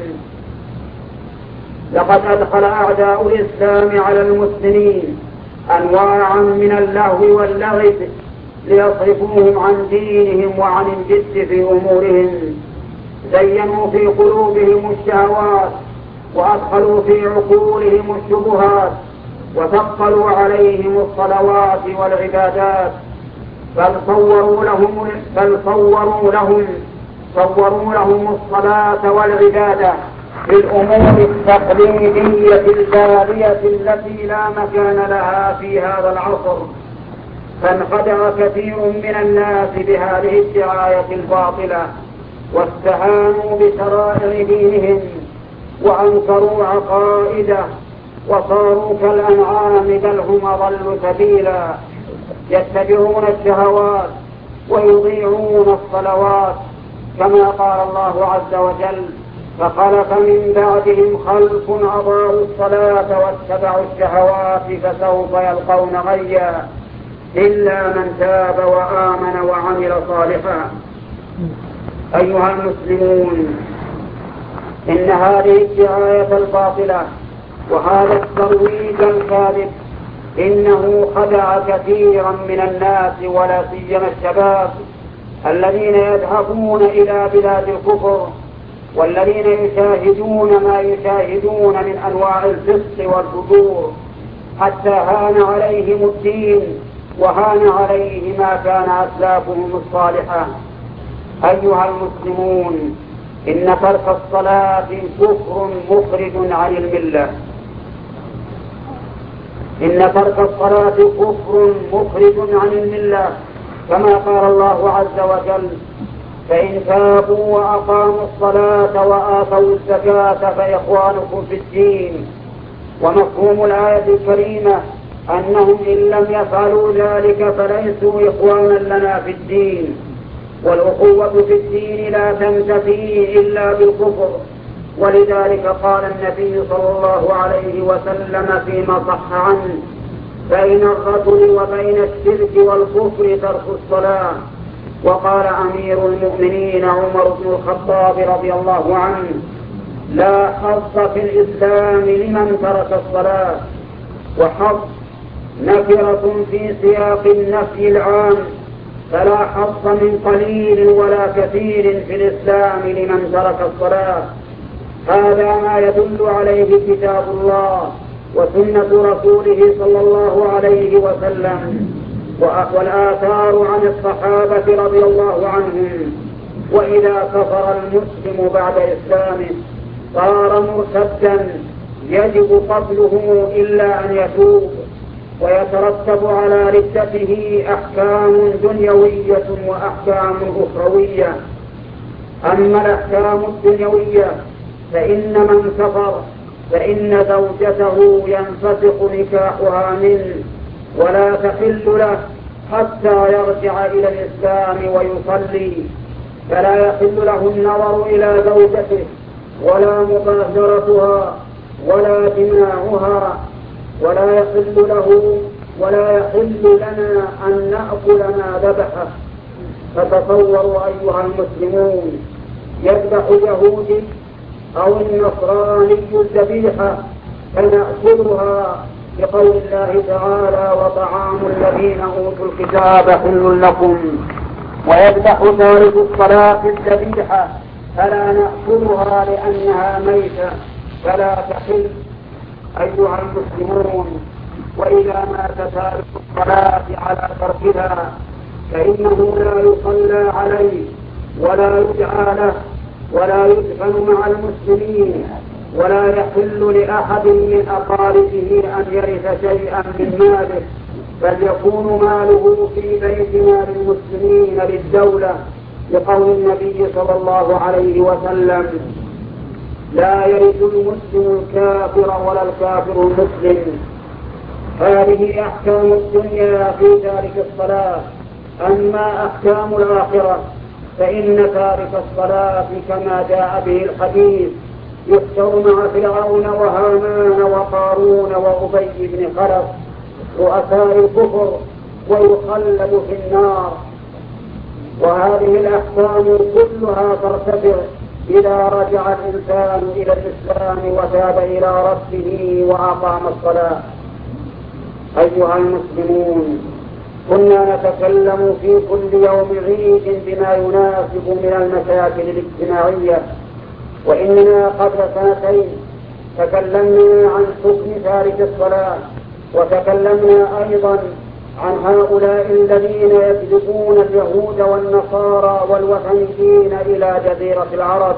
لقد أدخل أعداء الإسلام على المسلمين أنواعا من اللهو واللغب ليصرفوهم عن دينهم وعن الجد في أمورهم. زينوا في قلوبهم الشهوات وأدخلوا في عقولهم الشبهات وثقلوا عليهم الصلوات والعبادات، بل صوروا لهم بل صوروا لهم صوروا لهم الصلاة والعبادة بالأمور التقليدية البالية التي لا مكان لها في هذا العصر. فانخدع كثير من الناس بهذه الدعاية الباطلة واستهانوا بشرائع دينهم وأنكروا عقائده وصاروا كالأنعام بل هم أضل سبيلا، يتبعون الشهوات ويضيعون الصلوات، كما قال الله عز وجل: فخلف من بعدهم خلف أضاعوا الصلاة واتبعوا الشهوات فسوف يلقون غيا. إلا من تاب وآمن وعمل صالحا. أيها المسلمون، إن هذه الدعاية الباطلة وهذا الترويج الكاذب إنه خدع كثيرا من الناس ولا سيما الشباب الذين يذهبون إلى بلاد الكفر والذين يشاهدون ما يشاهدون من أنواع الفسق والفجور، حتى هان عليهم الدين وهان عليه ما كان أسلافهم الصالحة. أيها المسلمون، إن ترك الصلاة كفر مخرج عن الملة. إن ترك الصلاة كفر مخرج عن الملة، كما قال الله عز وجل: فإن تابوا وأقاموا الصلاة وآتوا الزكاة فإخوانكم في الدين. ومفهوم الآية الكريمة أنهم إن لم يفعلوا ذلك فليسوا إخوانا لنا في الدين، والأخوة في الدين لا تنتفي إلا بالكفر. ولذلك قال النبي صلى الله عليه وسلم فيما صح عنه: بين الرجل وبين الشرك والكفر ترك الصلاة. وقال أمير المؤمنين عمر بن الخطاب رضي الله عنه: لا حظ في الإسلام لمن ترك الصلاة. وحظ نكرة في سياق النفي العام، فلا حظ من قليل ولا كثير في الإسلام لمن ترك الصلاة. هذا ما يدل عليه كتاب الله وسنة رسوله صلى الله عليه وسلم والآثار عن الصحابة رضي الله عنهم. وإذا كفر المسلم بعد إسلامه صار مرتدا يجب قتله إلا أن يتوب، ويترتب على ردته أحكام دنيوية وأحكام أخروية. أما الأحكام الدنيوية فإن من كفر فإن زوجته ينفسخ نكاحها منه ولا تحل له حتى يرجع إلى الإسلام ويصلي، فلا يحل له النظر إلى زوجته ولا مباشرتها ولا جماعها، ولا يحل له ولا يحل لنا أن نأكل ما ذبحه. فتصوروا أيها المسلمون، يذبح يهودي أو النصراني الذبيحة فنأكلها بقول الله تعالى: وطعام الذين أوتوا الكتاب حل لكم. ويذبح تارك الصلاة الذبيحة فلا نأكلها لأنها ميتة فلا تحل. أيها المسلمون، وإذا مات تارك الصلاة على تركها فإنه لا يصلى عليه ولا يدعى له ولا يدفن مع المسلمين، ولا يحل لأحد من أقاربه أن يرث شيئا من ماله، بل يكون ماله في بيت مال المسلمين للدولة، لقول النبي صلى الله عليه وسلم: لا يرث المسلم الكافر ولا الكافر المسلم. هذه أحكام الدنيا في تارك الصلاة. أما أحكام الآخرة فإن تارك الصلاة كما جاء به الحديث يحشر مع فرعون وهامان وقارون وأبي بن خلف رؤساء الكفر ويخلد في النار. وهذه الأحكام كلها ترتفع إذا رجع الإنسان إلى الإسلام وتاب إلى ربه وأقام الصلاة. أيها المسلمون، كنا نتكلم في كل يوم عيد بما يناسب من المشاكل الاجتماعية، وإننا قبل سنتين تكلمنا عن حكم تارك الصلاة، وتكلمنا أيضا عن هؤلاء الذين يجذبون اليهود والنصارى والوثنيين إلى جزيرة العرب،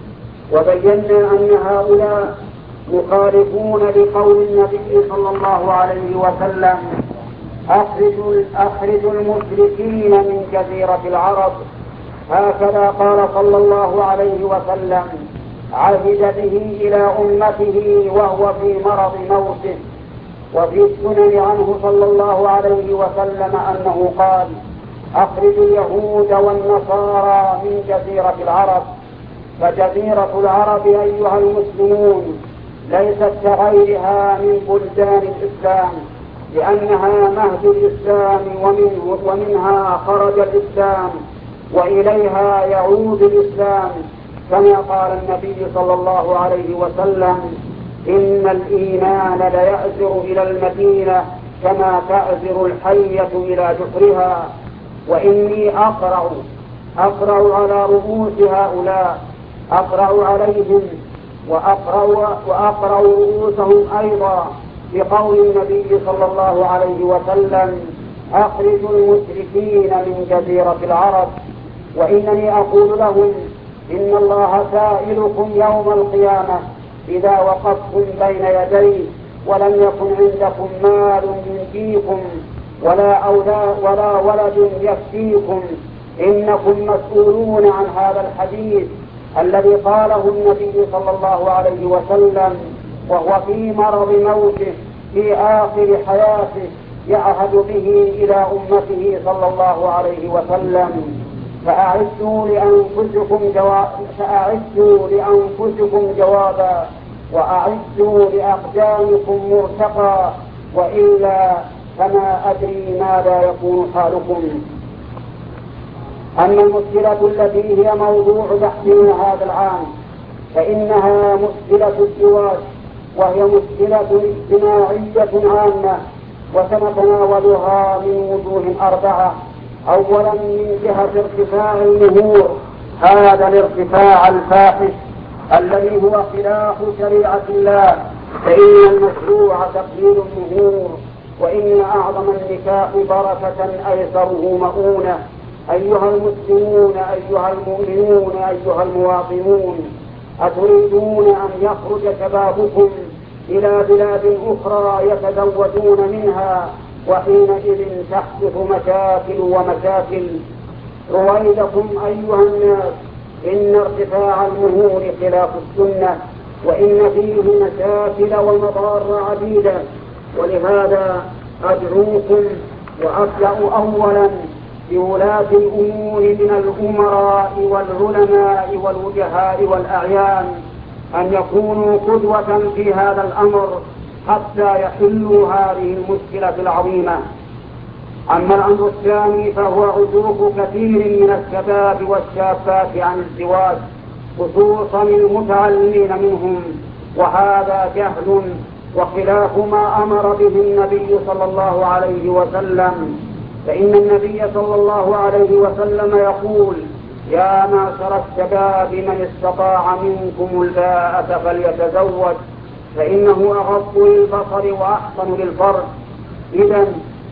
وبينا أن هؤلاء مخالفون لقول النبي صلى الله عليه وسلم: أخرجوا أخرجوا المشركين من جزيرة العرب. هكذا قال صلى الله عليه وسلم، عهد به إلى أمته وهو في مرض موته. وفي السنن عنه صلى الله عليه وسلم أنه قال: أخرجوا اليهود والنصارى من جزيرة العرب. فجزيرة العرب أيها المسلمون ليست كغيرها من بلدان الإسلام، لأنها مهد الإسلام ومنه ومنها خرج الإسلام وإليها يعود الإسلام، كما قال النبي صلى الله عليه وسلم: إن الإيمان ليأزر إلى المدينة كما تأزر الحية إلى جحرها. وإني أقرأ أقرأ على رؤوس هؤلاء، أقرأ عليهم وأقرأ, وأقرأ رؤوسهم أيضا بقول النبي صلى الله عليه وسلم: أخرجوا المشركين من جزيرة العرب. وإنني أقول لهم: إن الله سائلكم يوم القيامة إذا وقفتم بين يديه ولم يكن عندكم مال ينجيكم ولا أولاد ولا ولد يكفيكم، إنكم مسؤولون عن هذا الحديث الذي قاله النبي صلى الله عليه وسلم وهو في مرض موته في آخر حياته يعهد به إلى أمته صلى الله عليه وسلم: فأعدوا لأنفسكم جواب فأعدوا لأنفسكم جوابا وأعدوا لأقدامكم مرتقا، وإلا فما أدري ماذا يكون حالكم. أما المشكلة التي هي موضوع بحثنا هذا العام فإنها مشكلة الزواج، وهي مشكلة اجتماعية عامة، وسنتناولها من وجوه أربعة. أولا من جهة ارتفاع المهور، هذا الارتفاع الفاحش الذي هو خلاف شريعة الله، فإن المشروع تقليل المهور، وإن أعظم النكاح بركة أيسره مؤونة. أيها المسلمون، أيها المؤمنون، أيها المواطنون، أتريدون أن يخرج شبابكم إلى بلاد أخرى يتزوجون منها، وحينئذ تحدث مشاكل ومشاكل؟ رويدكم أيها الناس، إن ارتفاع المهور خلاف السنة، وإن فيه مشاكل ومضار عديدة، ولهذا أدعوكم وأبدأ أولا بولاة الأمور من الأمراء والعلماء والوجهاء والأعيان أن يكونوا قدوة في هذا الأمر حتى يحلوا هذه المشكلة العظيمة. أما الأمر الثاني فهو عزوف كثير من الشباب والشابات عن الزواج، خصوصا المتعلمين منهم، وهذا جهل وخلاف ما أمر به النبي صلى الله عليه وسلم. فإن النبي صلى الله عليه وسلم يقول: يا معشر الشباب من استطاع منكم الباءة فليتزوج فإنه أغض للبصر وأحسن للفرج. إذن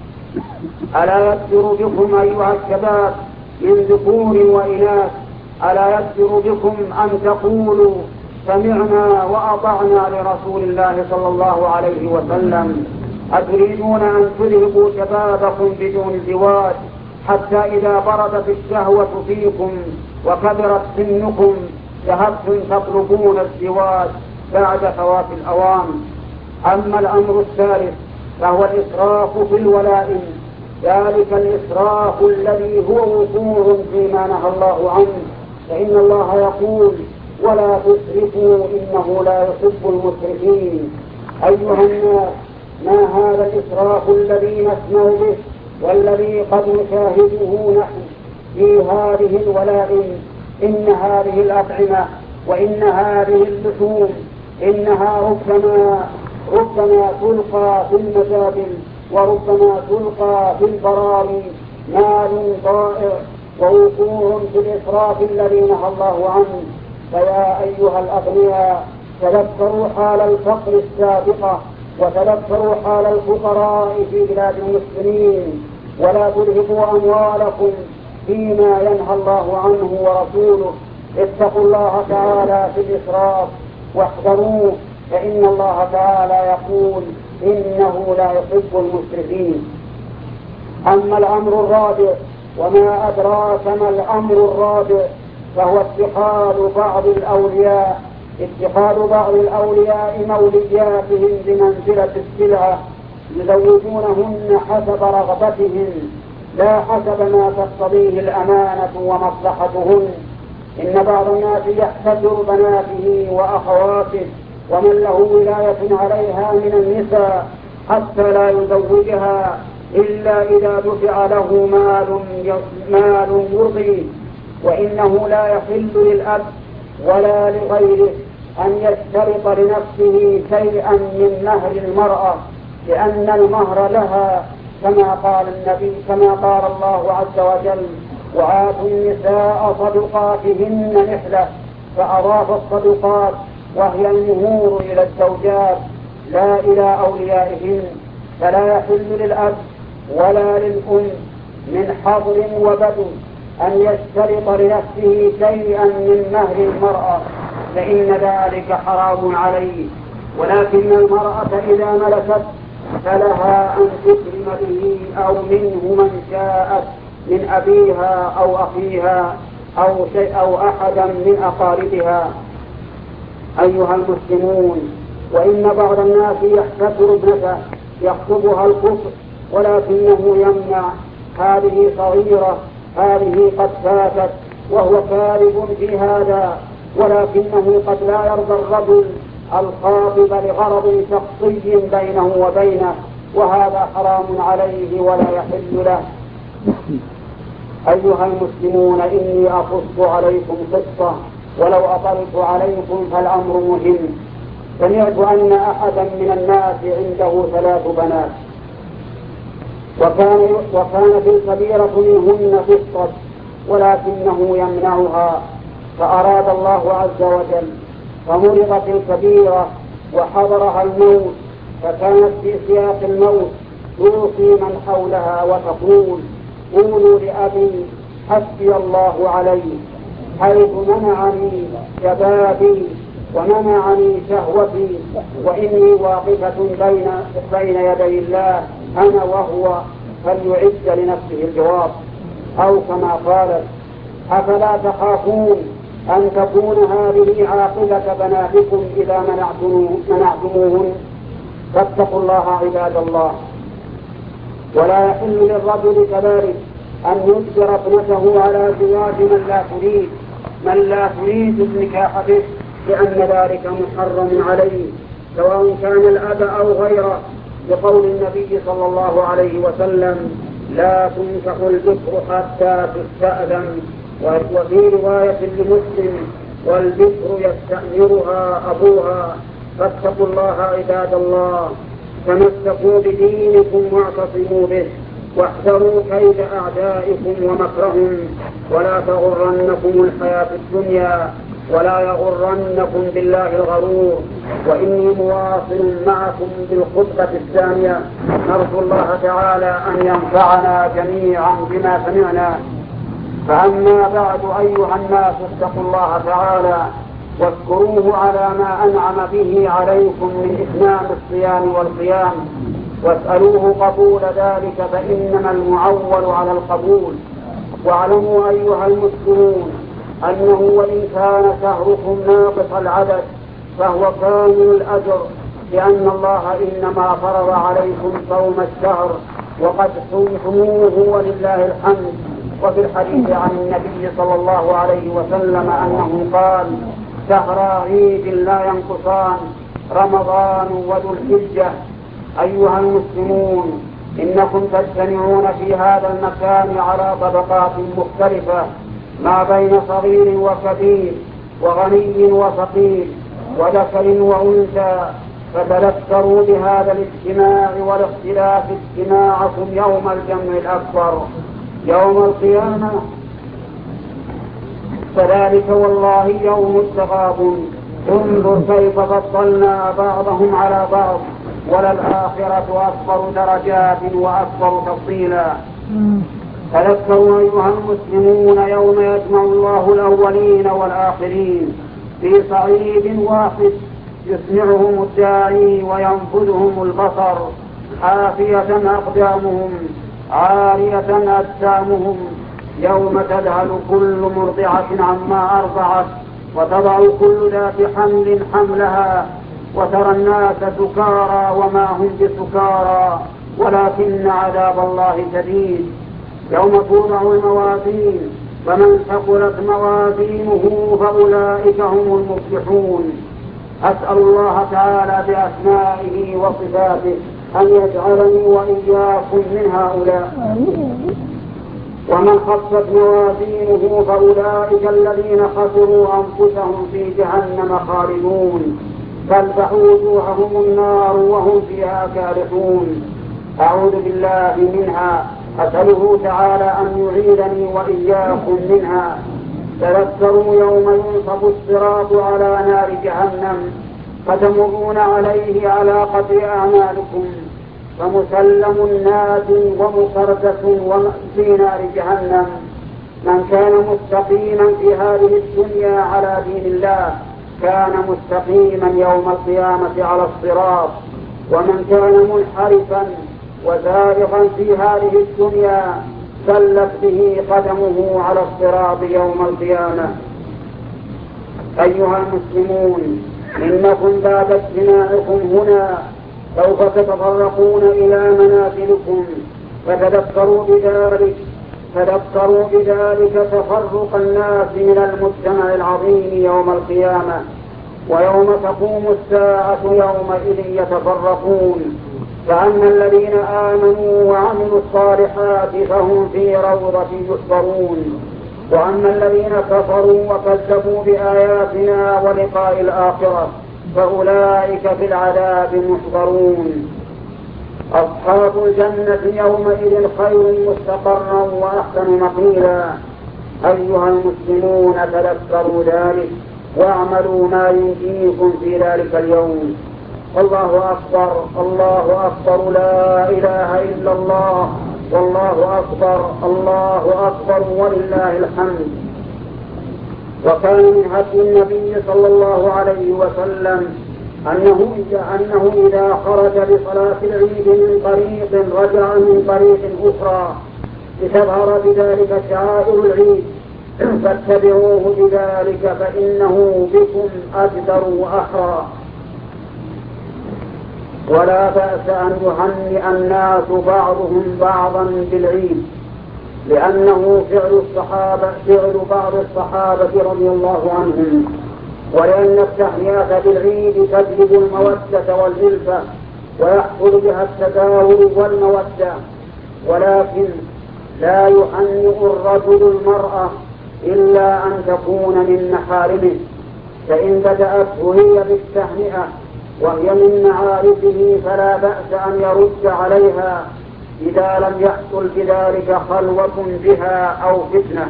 ألا يكثر بكم أيها الشباب من ذكور وإناث، ألا يكثر بكم أن تقولوا سمعنا وأطعنا لرسول الله صلى الله عليه وسلم؟ أتريدون أن تذهبوا شبابكم بدون زواج حتى إذا بردت الشهوة فيكم وكبرت سنكم ذهبتم تطلبون الزواج بعد فوات الأوان؟ أما الأمر الثالث فهو الإسراف في الولائم، ذلك الإسراف الذي هو وقوع فيما نهى الله عنه، فإن الله يقول: ولا تسرفوا إنه لا يحب المسرفين. أيها الناس، ما هذا الإسراف الذي نسمع به والذي قد نشاهده نحن في هذه الولائم؟ إن هذه الأطعمة وإن هذه اللحوم إنها ربما ربما تلقى في المجابل وربما تلقى في البراري، مال ضائع ووقوع في الإسراف الذي نهى الله عنه. فيا أيها الأغنياء، تذكروا حال الفقر السابقة، وتذكروا حال الفقراء في بلاد المسلمين، ولا تذهبوا أموالكم فيما ينهى الله عنه ورسوله. اتقوا الله تعالى في الإسراف واحذروه، فإن الله تعالى يقول: إنه لا يحب المسرفين. أما الأمر الرابع، وما أدراك ما الأمر الرابع، فهو اتخاذ بعض الأولياء اتخاذ بعض الأولياء مولياتهم بمنزلة السلعة، يزوجونهن حسب رغبتهم لا حسب ما تقتضيه الأمانة ومصلحتهن. إن بعض الناس يحتجر بناته وأخواته ومن له ولاية عليها من النساء حتى لا يزوجها إلا إذا دفع له مال مال يرضيه. وإنه لا يحل للأب ولا لغيره أن يشترط لنفسه شيئا من مهر المرأة، لأن المهر لها كما قال النبي كما قال الله عز وجل: وآتوا النساء صدقاتهن نحلة، فأضاف الصدقات وهي المهور إلى الزوجات لا إلى أوليائهن. فلا يحل للأب ولا للأم من حضر وبدو أن يشترط لنفسه شيئا من مهر المرأة، فإن ذلك حرام عليه. ولكن المرأة إذا ملكت فلها أن تكرم به أو منه من شاءت من أبيها أو أخيها أو شيء أو أحدا من أقاربها. أيها المسلمون، وإن بعض الناس يحتكر ابنته يخطبها الكفر، ولكنه يمنع: هذه صغيرة، هذه قد فاتت، وهو كاذب في هذا. ولكنه قد لا يرضى الرجل الخاطب لغرض شخصي بينه وبينه، وهذا حرام عليه ولا يحل له. أيها المسلمون، إني أقص عليكم قصة، ولو أطلت عليكم فالأمر مهم. سمعت أن أحدا من الناس عنده ثلاث بنات، وكان وكانت الكبيرة منهن تسقط ولكنه يمنعها، فأراد الله عز وجل فمرضت الكبيرة وحضرها الموت، فكانت في سياق الموت توصي من حولها وتقول: قولوا لأبي حسبي الله عليه، حيث منعني شبابي ومنعني شهوتي، وإني واقفة بين بين يدي الله أنا وهو، فليعد لنفسه الجواب. أو كما قالت: أفلا تخافون أن تكون هذه عاقبة بناتكم إذا منعتموهن؟ فاتقوا الله عباد الله. ولا يحل للرجل كذلك أن يجبر ابنته على زواج من لا تريد من لا تريد النكاح به، لأن ذلك محرم عليه، سواء كان الأب أو غيره، بقول النبي صلى الله عليه وسلم: لا تنكح البكر حتى تستأذن. وفي رواية لمسلم: والبكر يستأمرها أبوها. فاتقوا الله عباد الله، تمسكوا بدينكم واعتصموا به، واحذروا كيد أعدائكم ومكرهم، ولا تغرنكم الحياة الدنيا، ولا يغرنكم بالله الغرور. وإني مواصل معكم بالخطبة الثانية، نرجو الله تعالى أن ينفعنا جميعا بما سمعنا. فأما بعد، أيها الناس، اتقوا الله تعالى واذكروه على ما أنعم به عليكم من إتمام الصيام والقيام، واسألوه قبول ذلك، فإنما المعول على القبول. واعلموا أيها المسلمون أنه وإن كان شهركم ناقص العدد فهو كامل الأجر، لأن الله إنما فرض عليكم صوم الشهر وقد صمتموه ولله الحمد. وفي الحديث عن النبي صلى الله عليه وسلم أنه قال: شهر عيد لا ينقصان، رمضان وذو الحجة. أيها المسلمون، إنكم تجتمعون في هذا المكان على طبقات مختلفة، ما بين صغير وكبير، وغني وفقير، وذكر وأنثى، فتذكروا بهذا الاجتماع والاختلاف اجتماعكم يوم الجمع الأكبر يوم القيامة، فذلك والله يوم التغابن. انظر كيف فضلنا بعضهم على بعض، وللآخرة أكبر درجات وأكبر تفصيلا. تذكروا أيها المسلمون يوم يجمع الله الأولين والآخرين في صعيد واحد، يسمعهم الداعي وينفذهم البصر، حافية أقدامهم عارية أجسامهم، يوم تذهل كل مرضعة عما أرضعت، وتضع كل ذات حمل حملها، وترى الناس سكارى وما هم بسكارى ولكن عذاب الله شديد. يوم توضع الموازين، فمن ثقلت موازينه فأولئك هم المفلحون. أسأل الله تعالى بأسمائه وصفاته أن يجعلني وإياكم من هؤلاء. ومن خفت موازينه فأولئك الذين خسروا أنفسهم في جهنم خالدون تلفح وجوههم النار وهم فيها كالحون. أعوذ بالله منها، أسأله تعالى أن يعيذني وإياكم منها. تذكروا يوم ينصب الصراط على نار جهنم فتمرون عليه على قدر أعمالكم فمسلم ناد ومكردس في نار جهنم. من كان مستقيما في هذه الدنيا على دين الله كان مستقيما يوم القيامة على الصراط، ومن كان منحرفا وزائغا في هذه الدنيا سلت به قدمه على الصراط يوم القيامة. أيها المسلمون، إنكم بعد اجتماعكم هنا سوف تتفرقون إلى منازلكم، فتذكروا بذلك تذكروا بذلك تفرق الناس من المجتمع العظيم يوم القيامة. ويوم تقوم الساعة يومئذ يتفرقون، فأما الذين آمنوا وعملوا الصالحات فهم في روضة يحبرون، وأما الذين كفروا وكذبوا بآياتنا ولقاء الآخرة فأولئك في العذاب محضرون. أصحاب الجنة يومئذ خير مستقرا وأحسن مقيلا. أيها المسلمون، تذكروا ذلك واعملوا ما ينجيكم في ذلك اليوم. الله أكبر، الله أكبر، لا إله إلا الله، والله أكبر، الله أكبر، ولله الحمد. وكان من هدي النبي صلى الله عليه وسلم أنه أنه إذا خرج لصلاة العيد من طريق رجع من طريق أخرى لتظهر بذلك شعائر العيد فاتبعوه بذلك فإنه بكم أجدر وأحرى. ولا بأس أن يهنئ الناس بعضهم بعضا بالعيد، لأنه فعل الصحابة فعل بعض الصحابة رضي الله عنهم، ولأن التهنئة بالعيد تجلب المودة والألفة ويحصل بها التداول والمودة. ولكن لا يهنئ الرجل المرأة إلا أن تكون من محارمه، فإن بدأته هي بالتهنئة وهي من معارفه فلا بأس أن يرد عليها إذا لم يحصل بذلك خلوة بها أو فتنة.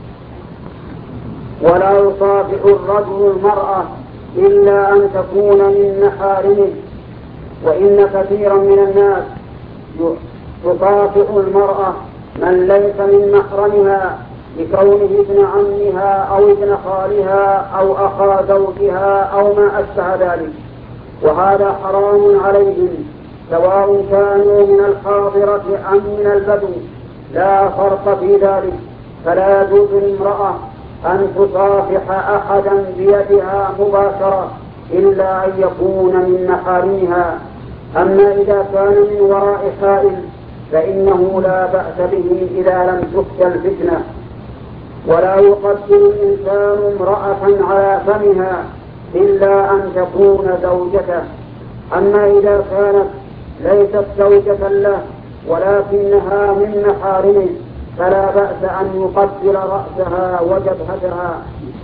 ولا يصافح الرجل المرأة إلا أن تكون من محارمه، وإن كثيرا من الناس تصافح المرأة من ليس من محرمها لكونه ابن عمها أو ابن خالها أو أخا زوجها أو ما أشبه ذلك، وهذا حرام عليهم سواء كانوا من الحاضرة أم من البدو، لا فرق في ذلك. فلا يجوز لامرأة أن تصافح أحدا بيدها مباشرة إلا أن يكون من محارمها. أما إذا كان من وراء حائل فإنه لا بأس به إذا لم تخشى الفتنة. ولا يقدر الإنسان امرأة على فمها إلا أن تكون زوجته. أما إذا كانت ليست زوجة له ولكنها من محارمه فلا بأس أن يقبل رأسها وجبهتها